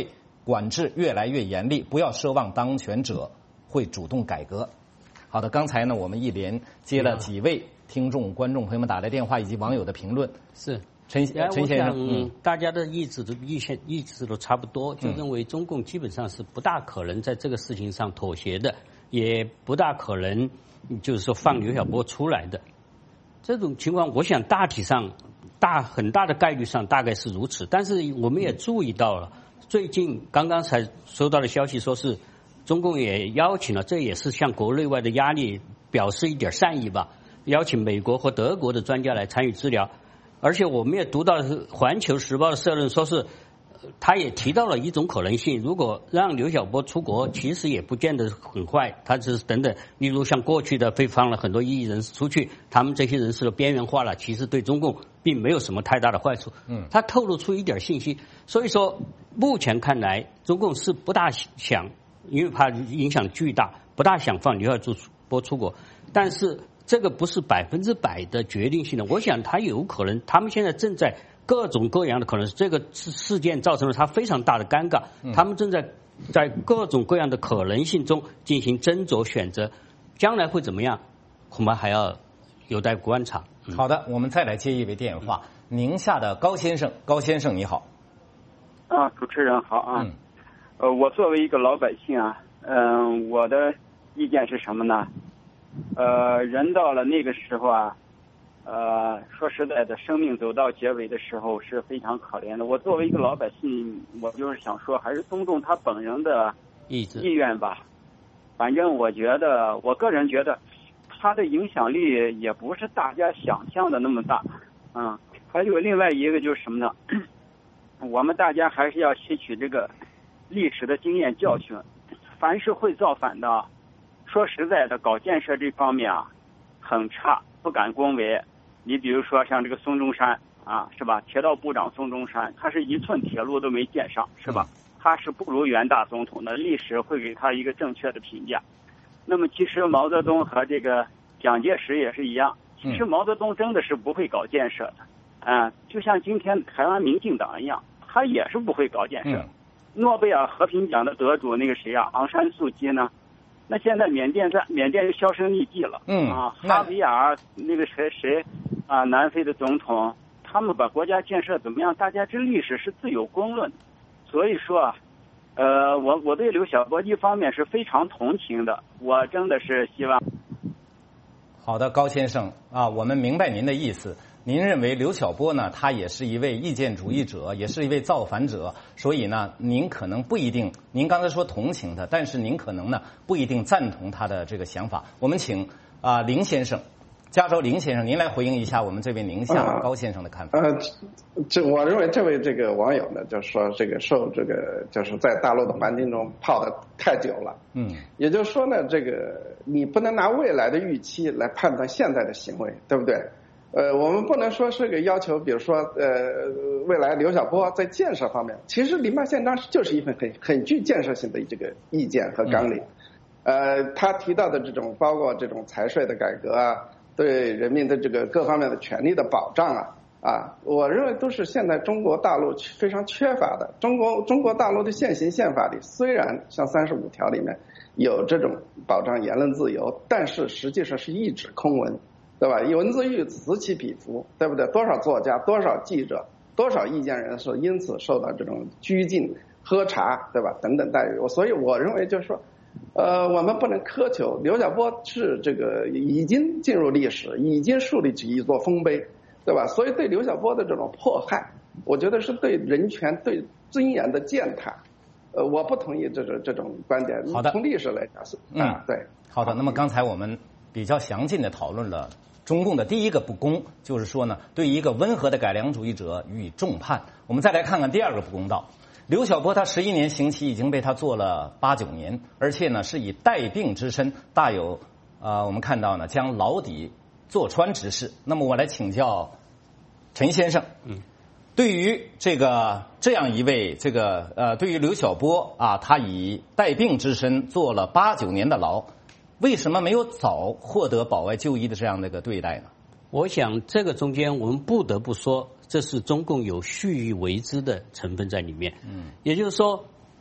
Speaker 1: 管制越来越严厉，不要奢望当权者会主动改革。好的，刚才呢我们一连接了几位听众、观众朋友们打来电话以及网友的评论。
Speaker 20: 是
Speaker 1: 陈陈先生，
Speaker 20: 嗯，大家的意志都意见意志都差不多，就认为中共基本上是不大可能在这个事情上妥协的，也不大可能就是说放刘晓波出来的。这种情况，我想大体上大很大的概率上大概是如此。但是我们也注意到了，最近刚刚才收到的消息，说是中共也邀请了，这也是向国内外的压力表示一点善意吧，邀请美国和德国的专家来参与治疗。而且我们也读到《环球时报》的社论，说是他也提到了一种可能性，如果让刘晓波出国，其实也不见得很坏，他只是等等，例如像过去的被放了很多异议人士出去，他们这些人士的边缘化了，其实对中共并没有什么太大的坏处。嗯，他透露出一点信息，所以说目前看来，中共是不大想，因为怕影响巨大，不大想放刘晓波出国，但是这个不是百分之百的决定性的，我想他有可能，他们现在正在各种各样的可能，这个事件造成了他非常大的尴尬，他们正在在各种各样的可能性中进行斟酌选择，将来会怎么样，恐怕还要有待观察。
Speaker 1: 嗯、好的，我们再来接一位电话，宁夏的高先生，高先生你好。
Speaker 2: 啊，主持人好啊。嗯、呃，我作为一个老百姓啊，嗯、呃，我的意见是什么呢？呃，人到了那个时候啊。呃，说实在的，生命走到结尾的时候是非常可怜的。我作为一个老百姓，我就是想说，还是尊重他本人的意意愿吧。反正我觉得，我个人觉得，他的影响力也不是大家想象的那么大。嗯，还有另外一个就是什么呢？我们大家还是要吸取这个历史的经验教训。凡是会造反的，说实在的，搞建设这方面啊，很差，不敢恭维。你比如说像这个孙中山啊，是吧？铁道部长孙中山，他是一寸铁路都没建上，是吧？他是不如袁大总统的，历史会给他一个正确的评价。那么其实毛泽东和这个蒋介石也是一样，其实毛泽东真的是不会搞建设的，啊、呃，就像今天台湾民进党一样，他也是不会搞建设。嗯、诺贝尔和平奖的得主那个谁啊，昂山素姬呢？那现在缅甸在缅甸销声匿迹了，嗯啊，哈维亚那个谁谁啊，南非的总统，他们把国家建设怎么样？大家这历史是自有公论，所以说啊，呃，我我对刘晓波一方面是非常同情的，我真的是希望。
Speaker 1: 好的，高先生啊，我们明白您的意思。您认为刘晓波呢，他也是一位意见主义者，也是一位造反者，所以呢，您可能不一定，您刚才说同情他，但是您可能呢不一定赞同他的这个想法。我们请啊、呃、林先生，加州林先生，您来回应一下我们这位宁夏高先生的看法。
Speaker 16: 呃，这我认为这位这个网友呢，就是说这个受这个就是在大陆的环境中泡的太久了，嗯，也就是说呢，这个你不能拿未来的预期来判断现在的行为，对不对？呃，我们不能说是个要求，比如说，呃，未来刘晓波在建设方面，其实《林巴宪章》就是一份很很具建设性的这个意见和纲领。呃，他提到的这种包括这种财税的改革啊，对人民的这个各方面的权利的保障啊，啊，我认为都是现在中国大陆非常缺乏的。中国中国大陆的现行宪法里，虽然像三十五条里面有这种保障言论自由，但是实际上是一纸空文。对吧？文字狱此起彼伏，对不对？多少作家、多少记者、多少意见人士因此受到这种拘禁、喝茶，对吧？等等待遇。所以我认为就是说，呃，我们不能苛求刘晓波是这个已经进入历史，已经树立起一座丰碑，对吧？所以对刘晓波的这种迫害，我觉得是对人权、对尊严的践踏。呃，我不同意这种这种观点。
Speaker 1: 好的，
Speaker 16: 从历史来讲是，
Speaker 1: 嗯，
Speaker 16: 啊、对。
Speaker 1: 好的，那么刚才我们比较详尽的讨论了中共的第一个不公，就是说呢，对于一个温和的改良主义者予以重判。我们再来看看第二个不公道。刘晓波他十一年刑期已经被他做了八九年，而且呢是以带病之身，大有呃我们看到呢将牢底坐穿之势。那么我来请教陈先生，嗯，对于这个这样一位这个呃，对于刘晓波啊，他以带病之身坐了八九年的牢。为什么没有早获得保外就医的这样的一个对待呢？
Speaker 20: 我想这个中间我们不得不说，这是中共有蓄意为之的成分在里面。嗯，也就是说，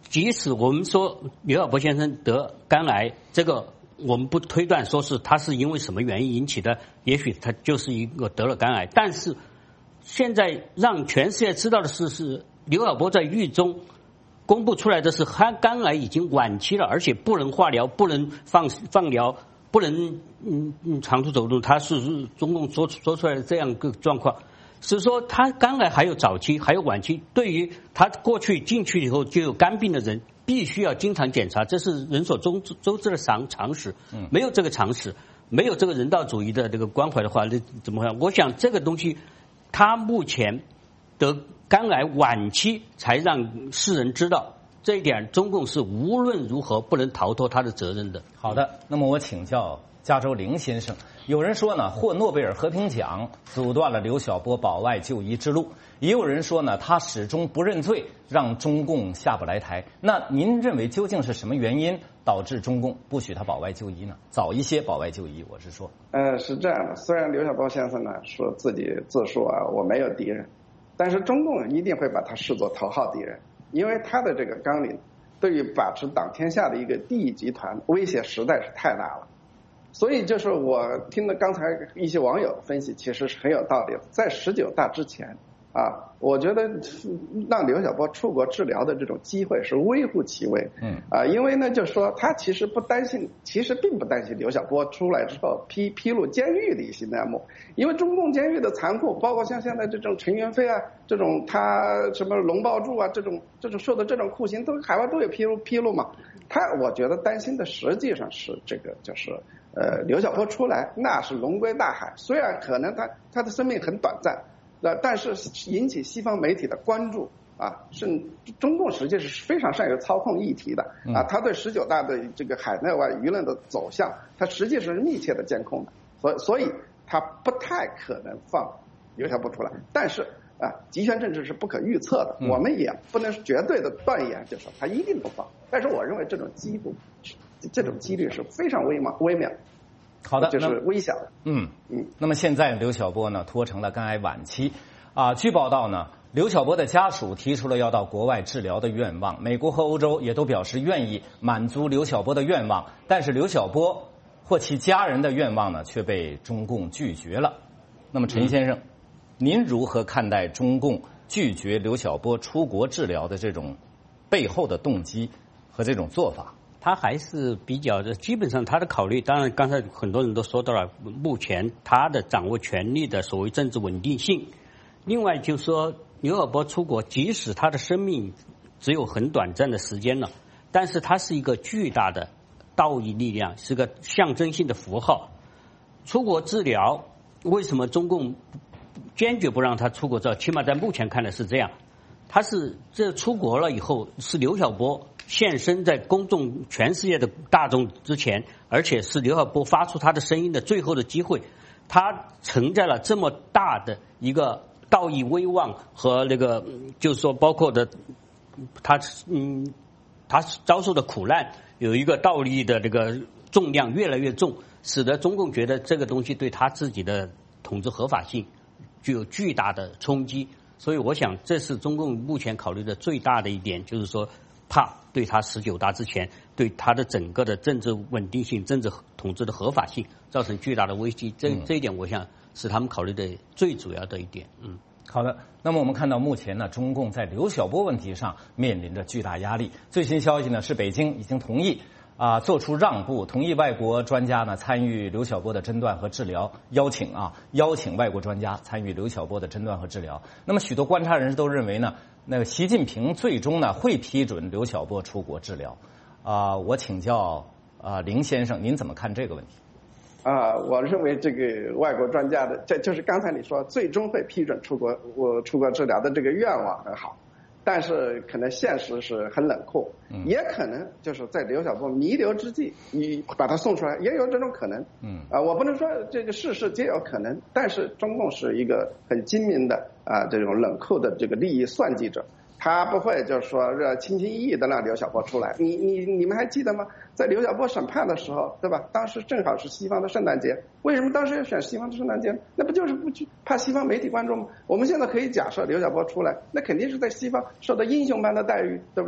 Speaker 20: 即使我们说刘晓波先生得肝癌，这个我们不推断说是他是因为什么原因引起的，也许他就是一个得了肝癌。但是现在让全世界知道的是，是刘晓波在狱中公布出来的是肝肝癌已经晚期了，而且不能化疗，不能放放疗，不能嗯嗯长途走路，他是中共说说出来的这样一个状况。所以说他肝癌还有早期还有晚期，对于他过去进去以后就有肝病的人必须要经常检查，这是人所周知周知的常常识。没有这个常识，没有这个人道主义的这个关怀的话，那怎么样？我想这个东西他目前得肝癌晚期才让世人知道，这一点中共是无论如何不能逃脱他的责任的。
Speaker 1: 好的，那么我请教加州林先生，有人说呢，获诺贝尔和平奖阻断了刘晓波保外就医之路，也有人说呢，他始终不认罪，让中共下不来台。那您认为究竟是什么原因导致中共不许他保外就医呢？早一些保外就医，我是说。
Speaker 16: 呃，是这样的，虽然刘晓波先生呢说自己自述啊，我没有敌人，但是中共一定会把他视作头号敌人，因为他的这个纲领对于把持党天下的一个第一集团威胁实在是太大了。所以就是我听了刚才一些网友分析，其实是很有道理的。在十九大之前啊，我觉得让刘晓波出国治疗的这种机会是微乎其微。嗯啊，因为呢，就是说他其实不担心，其实并不担心刘晓波出来之后披披露监狱的一些内幕，因为中共监狱的残酷，包括像现在这种陈元飞啊，这种他什么龙抱柱啊，这种这种受的这种酷刑，都海外都有披露披露嘛。他我觉得担心的实际上是这个就是。呃，刘晓波出来那是龙归大海，虽然可能他他的生命很短暂，呃，但是引起西方媒体的关注啊，是中共实际是非常善于操控议题的啊，他对十九大的这个海内外舆论的走向，他实际是密切的监控的，所以所以他不太可能放刘晓波出来，但是啊，集权政治是不可预测的，我们也不能绝对的断言，就说他一定不放，但是我认为这种几率。这种几率是非常微妙微妙，
Speaker 1: 好的，
Speaker 16: 就是微小的。
Speaker 1: 嗯嗯。那么现在刘晓波呢拖成了肝癌晚期啊。据报道呢，刘晓波的家属提出了要到国外治疗的愿望，美国和欧洲也都表示愿意满足刘晓波的愿望，但是刘晓波或其家人的愿望呢却被中共拒绝了。那么陈先生，嗯、您如何看待中共拒绝刘晓波出国治疗的这种背后的动机和这种做法？
Speaker 20: 他还是比较的，基本上他的考虑，当然刚才很多人都说到了，目前他的掌握权力的所谓政治稳定性。另外就是说，刘晓波出国，即使他的生命只有很短暂的时间了，但是他是一个巨大的道义力量，是个象征性的符号。出国治疗，为什么中共坚决不让他出国治疗？起码在目前看来是这样。他是这出国了以后，是刘晓波现身在公众全世界的大众之前，而且是刘晓波发出他的声音的最后的机会。他承载了这么大的一个道义威望和那个，就是说包括的他嗯，他遭受的苦难有一个道义的这个重量越来越重，使得中共觉得这个东西对他自己的统治合法性具有巨大的冲击。所以我想这是中共目前考虑的最大的一点，就是说怕对他十九大之前对他的整个的政治稳定性、政治统治的合法性造成巨大的危机。这这一点我想是他们考虑的最主要的一点。嗯，
Speaker 1: 好的。那么我们看到目前呢，中共在刘晓波问题上面临着巨大压力。最新消息呢是北京已经同意啊，做出让步，同意外国专家呢参与刘晓波的诊断和治疗，邀请啊邀请外国专家参与刘晓波的诊断和治疗。那么许多观察人士都认为呢，那个习近平最终呢会批准刘晓波出国治疗。啊，我请教啊林先生，您怎么看这个问题？
Speaker 16: 啊，我认为这个外国专家的，这就是刚才你说最终会批准出国我出国治疗的这个愿望很好。但是可能现实是很冷酷，也可能就是在刘晓波弥留之际，你把他送出来，也有这种可能。嗯，啊，我不能说这个事事皆有可能，但是中共是一个很精明的啊这种冷酷的这个利益算计者，他不会就是说轻轻易易的让刘晓波出来。你你你们还记得吗？在刘晓波审判的时候，对吧？当时正好是西方的圣诞节，为什么当时要选西方的圣诞节？那不就是不去怕西方媒体关注吗？我们现在可以假设刘晓波出来，那肯定是在西方受到英雄般的待遇，对不对？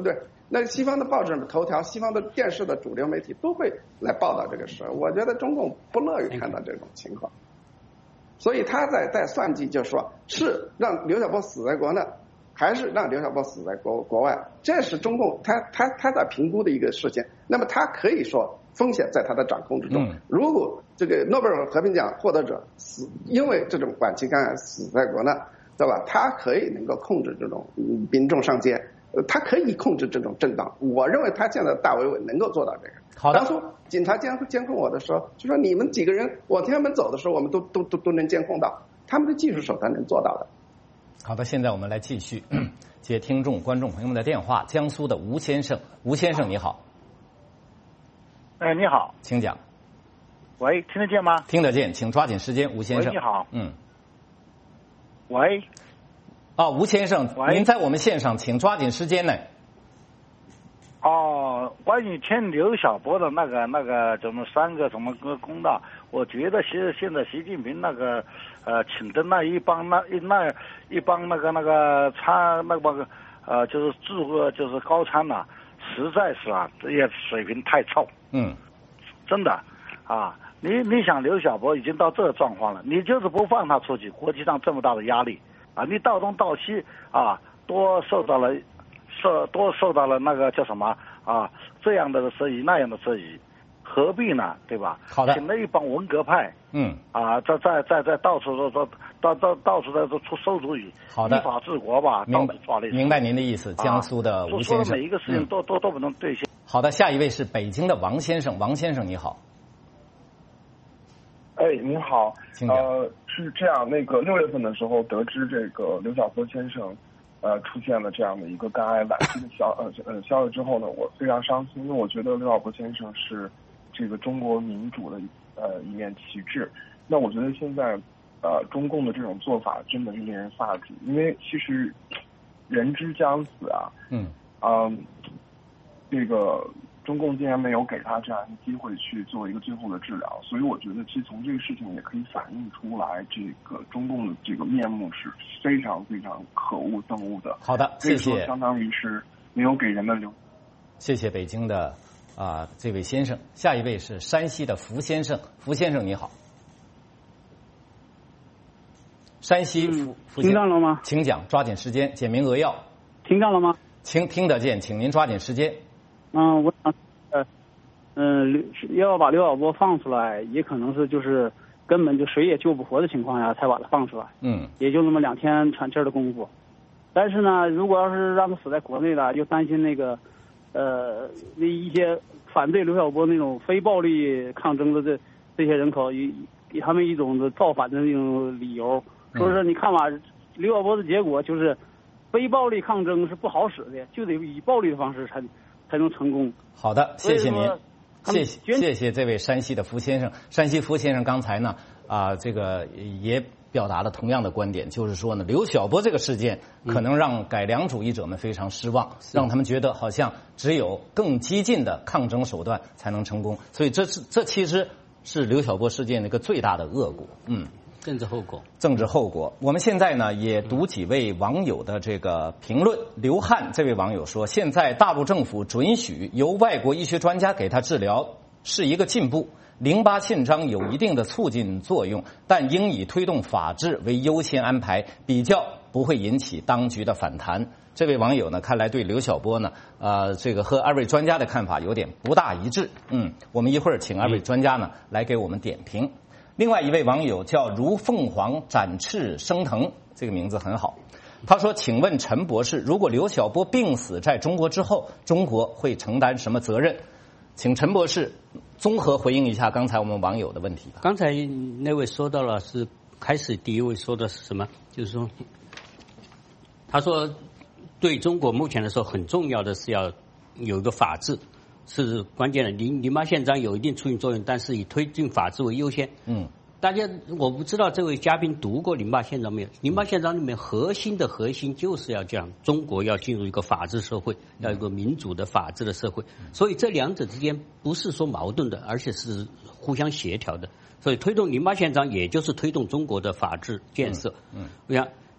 Speaker 16: 那西方的报纸头条、西方的电视的主流媒体都会来报道这个事。我觉得中共不乐于看到这种情况，所以他在在算计，就说是让刘晓波死在国内，还是让刘晓波死在国国外，这是中共他他他在评估的一个事情。那么他可以说风险在他的掌控之中。嗯、如果这个诺贝尔和平奖获得者死因为这种晚期肝癌死在国内，对吧？他可以能够控制这种民众上街，呃，他可以控制这种震荡。我认为他现在大维稳能够做到这个。
Speaker 1: 好的。
Speaker 16: 当初警察监监控我的时候，就说你们几个人往天安门走的时候，我们都都都都能监控到，他们的技术手段能做到的。
Speaker 1: 好的，现在我们来继续接听众、观众朋友们的电话。江苏的吴先生，吴先生你好。
Speaker 3: 哎，你好，
Speaker 1: 请讲。
Speaker 3: 喂，听得见吗？
Speaker 1: 听得见，请抓紧时间，吴先生。
Speaker 3: 喂，你好。
Speaker 1: 嗯。
Speaker 3: 喂。
Speaker 1: 啊，吴先生，您在我们线上，请抓紧时间呢。
Speaker 3: 哦，关于签刘晓波的那个那个怎么三个什么个公道，我觉得现现在习近平那个呃请的那一帮那一那一帮那个那个参那个呃就是智慧就是高参呐、啊，实在是啊这些水平太臭。
Speaker 1: 嗯。
Speaker 3: 真的啊，你你想刘晓波已经到这个状况了，你就是不放他出去，国际上这么大的压力啊，你到东到西啊，多受到了受多受到了那个叫什么啊这样的质疑那样的质疑，何必呢？对吧？
Speaker 1: 好的。
Speaker 3: 请了一帮文革派，
Speaker 1: 嗯，
Speaker 3: 啊，在在在在到处都都到到到处在出馊主意，
Speaker 1: 好的，
Speaker 3: 依法治国吧，
Speaker 1: 明白明白您的意思。江苏的吴先生，
Speaker 3: 说的每一个事情都、嗯、都都不能兑现。
Speaker 1: 好的，下一位是北京的王先生，王先生你好。
Speaker 5: 哎，您好，
Speaker 1: 请讲。
Speaker 5: 呃，是这样，那个六月份的时候得知这个刘晓波先生，呃，出现了这样的一个肝癌晚期的消呃呃消息之后呢，我非常伤心，因为我觉得刘晓波先生是这个中国民主的呃一面旗帜。那我觉得现在呃中共的这种做法真的是令人发指，因为其实人之将死啊，
Speaker 1: 嗯，
Speaker 5: 嗯、呃，这个。中共竟然没有给他这样一个机会去做一个最后的治疗，所以我觉得其实从这个事情也可以反映出来，这个中共的这个面目是非常非常可恶憎恶的。
Speaker 1: 好的，谢谢。
Speaker 5: 相当于是没有给人们留。
Speaker 1: 谢谢北京的啊、呃、这位先生，下一位是山西的福先生，福先生你好。山西福福
Speaker 23: 听到了吗？
Speaker 1: 请讲，抓紧时间，简明扼要。
Speaker 23: 听到了吗？
Speaker 1: 请听得见，请您抓紧时间。
Speaker 23: 嗯，我想，呃，嗯、呃，要把刘晓波放出来，也可能是就是根本就谁也救不活的情况下才把他放出来。
Speaker 1: 嗯，
Speaker 23: 也就那么两天喘气儿的功夫。但是呢，如果要是让他死在国内了，又担心那个，呃，那一些反对刘晓波那种非暴力抗争的这这些人口，以给他们一种的造反的那种理由，说是你看吧，刘晓波的结果就是非暴力抗争是不好使的，就得以暴力的方式才。才能成功。
Speaker 1: 好的，谢谢您，谢谢谢谢这位山西的福先生。山西福先生刚才呢啊、呃，这个也表达了同样的观点，就是说呢，刘晓波这个事件可能让改良主义者们非常失望，嗯、让他们觉得好像只有更激进的抗争手段才能成功。所以这是这其实是刘晓波事件的一个最大的恶果。嗯。
Speaker 20: 政治后果，
Speaker 1: 政治后果。我们现在呢也读几位网友的这个评论。刘汉这位网友说，现在大陆政府准许由外国医学专家给他治疗是一个进步。零八宪章有一定的促进作用，但应以推动法治为优先安排，比较不会引起当局的反弹。这位网友呢，看来对刘晓波呢，呃，这个和二位专家的看法有点不大一致。嗯，我们一会儿请二位专家呢来给我们点评。另外一位网友叫如凤凰展翅升腾，这个名字很好。他说：“请问陈博士，如果刘晓波病死在中国之后，中国会承担什么责任？”请陈博士综合回应一下刚才我们网友的问题吧。
Speaker 20: 刚才那位说到了，是开始第一位说的是什么？就是说，他说对中国目前来说很重要的是要有一个法治。是关键的，零零八宪章有一定促进作用，但是以推进法治为优先。
Speaker 1: 嗯，
Speaker 20: 大家我不知道这位嘉宾读过零八宪章没有？零八宪章里面核心的核心就是要讲中国要进入一个法治社会，要一个民主的法治的社会。所以这两者之间不是说矛盾的，而且是互相协调的。所以推动零八宪章，也就是推动中国的法治建设。
Speaker 1: 嗯，
Speaker 20: 我想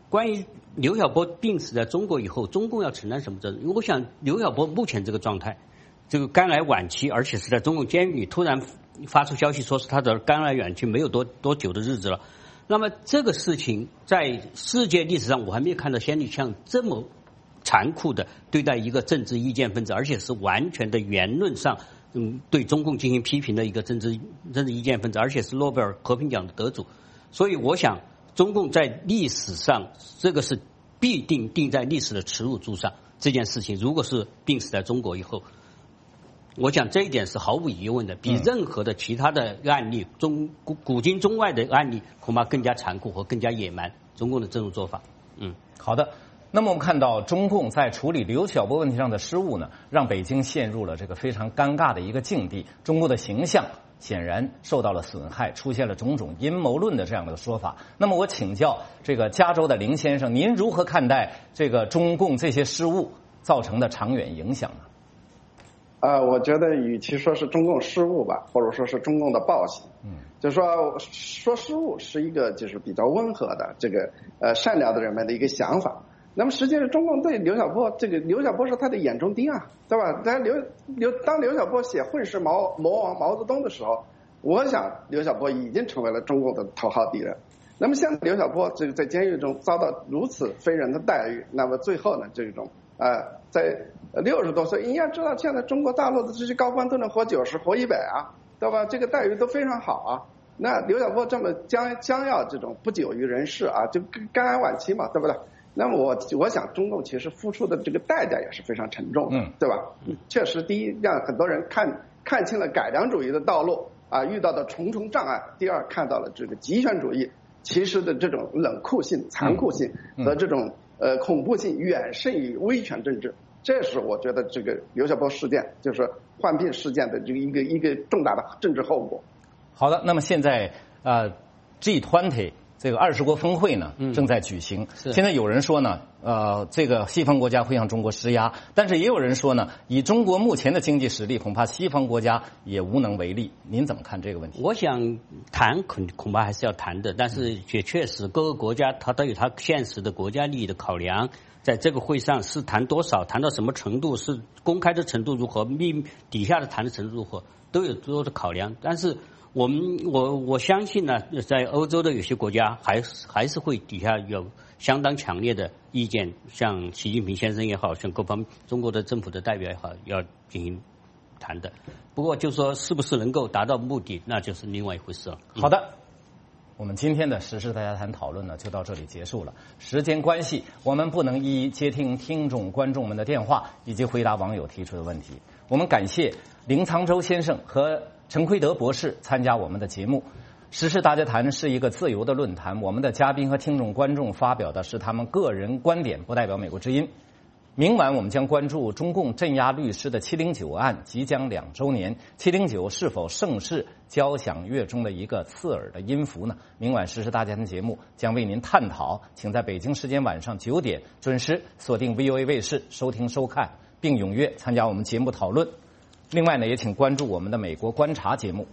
Speaker 20: 关于刘晓波病死在中国以后，中共要承担什么责任？我想刘晓波目前这个状态，这个肝癌晚期，而且是在中共监狱里突然发出消息说是他的肝癌晚期没有多多久的日子了。那么这个事情在世界历史上我还没有看到先例像这么残酷的对待一个政治意见分子，而且是完全的言论上嗯对中共进行批评的一个政治政治意见分子，而且是诺贝尔和平奖的得主。所以我想中共在历史上这个是必定定在历史的耻辱柱上。这件事情如果是病死在中国以后，我想这一点是毫无疑问的，比任何的其他的案例中古古今中外的案例恐怕更加残酷和更加野蛮。中共的这种做法，嗯，
Speaker 1: 好的。那么我们看到中共在处理刘晓波问题上的失误呢，让北京陷入了这个非常尴尬的一个境地。中国的形象显然受到了损害，出现了种种阴谋论的这样的说法。那么我请教这个加州的林先生，您如何看待这个中共这些失误造成的长远影响呢？
Speaker 16: 呃，我觉得与其说是中共失误吧，或者说是中共的暴行，嗯，就说说失误是一个就是比较温和的这个呃善良的人们的一个想法。那么实际上中共对刘晓波这个刘晓波是他的眼中钉啊，对吧？但刘刘当刘晓波写混世毛魔王毛泽东的时候，我想刘晓波已经成为了中共的头号敌人。那么现在刘晓波这个在监狱中遭到如此非人的待遇，那么最后呢，这种呃在六十多岁，你要知道现在中国大陆的这些高官都能活九十活一百啊，对吧？这个待遇都非常好啊。那刘晓波这么将将要这种不久于人世啊，就肝癌晚期嘛，对不对？那么我我想中共其实付出的这个代价也是非常沉重的，对吧？确实，第一让很多人看看清了改良主义的道路啊，遇到的重重障碍；第二看到了这个极权主义其实的这种冷酷性、残酷性和这种呃恐怖性远胜于威权政治。这是我觉得这个刘晓波事件就是患病事件的这个一个一个重大的政治后果。
Speaker 1: 好的，那么现在呃 G 二十这个二十国峰会呢正在举行，嗯、现在有人说呢，呃，这个西方国家会向中国施压，但是也有人说呢，以中国目前的经济实力，恐怕西方国家也无能为力。您怎么看这个问题？
Speaker 20: 我想谈恐恐怕还是要谈的，但是也确实各个国家它都有它现实的国家利益的考量。在这个会上是谈多少，谈到什么程度，是公开的程度如何，密底下的谈的程度如何，都有多的考量。但是我们我我相信呢，在欧洲的有些国家还是还是会底下有相当强烈的意见，像习近平先生也好，像各方中国的政府的代表也好，要进行谈的。不过就说是不是能够达到目的，那就是另外一回事了。
Speaker 1: 好的。我们今天的时事大家谈讨论呢，就到这里结束了。时间关系，我们不能一一接听听众、观众们的电话以及回答网友提出的问题。我们感谢林沧州先生和陈奎德博士参加我们的节目。时事大家谈是一个自由的论坛，我们的嘉宾和听众、观众发表的是他们个人观点，不代表美国之音。明晚我们将关注中共镇压律师的七零九案即将两周年，七零九是否盛世交响乐中的一个刺耳的音符呢？明晚时事大家谈节目将为您探讨，请在北京时间晚上九点准时锁定 V O A 卫视收听收看，并踊跃参加我们节目讨论。另外呢，也请关注我们的美国观察节目。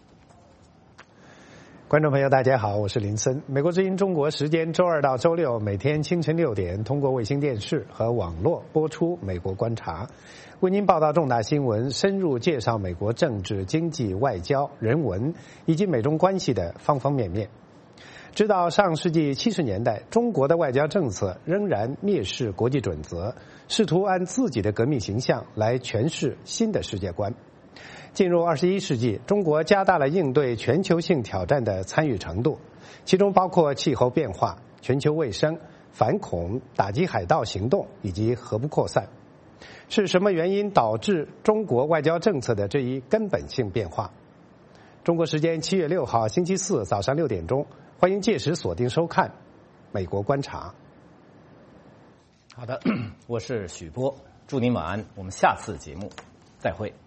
Speaker 4: 观众朋友大家好，我是林森。美国之音中国时间周二到周六每天清晨六点通过卫星电视和网络播出美国观察，为您报道重大新闻，深入介绍美国政治、经济、外交、人文以及美中关系的方方面面。直到上世纪七十年代，中国的外交政策仍然蔑视国际准则，试图按自己的革命形象来诠释新的世界观。进入二十一世纪，中国加大了应对全球性挑战的参与程度，其中包括气候变化、全球卫生、反恐、打击海盗行动以及核不扩散。是什么原因导致中国外交政策的这一根本性变化？中国时间七月六号星期四早上六点钟，欢迎届时锁定收看《美国观察》。
Speaker 1: 好的，我是许波，祝您晚安，我们下次节目再会。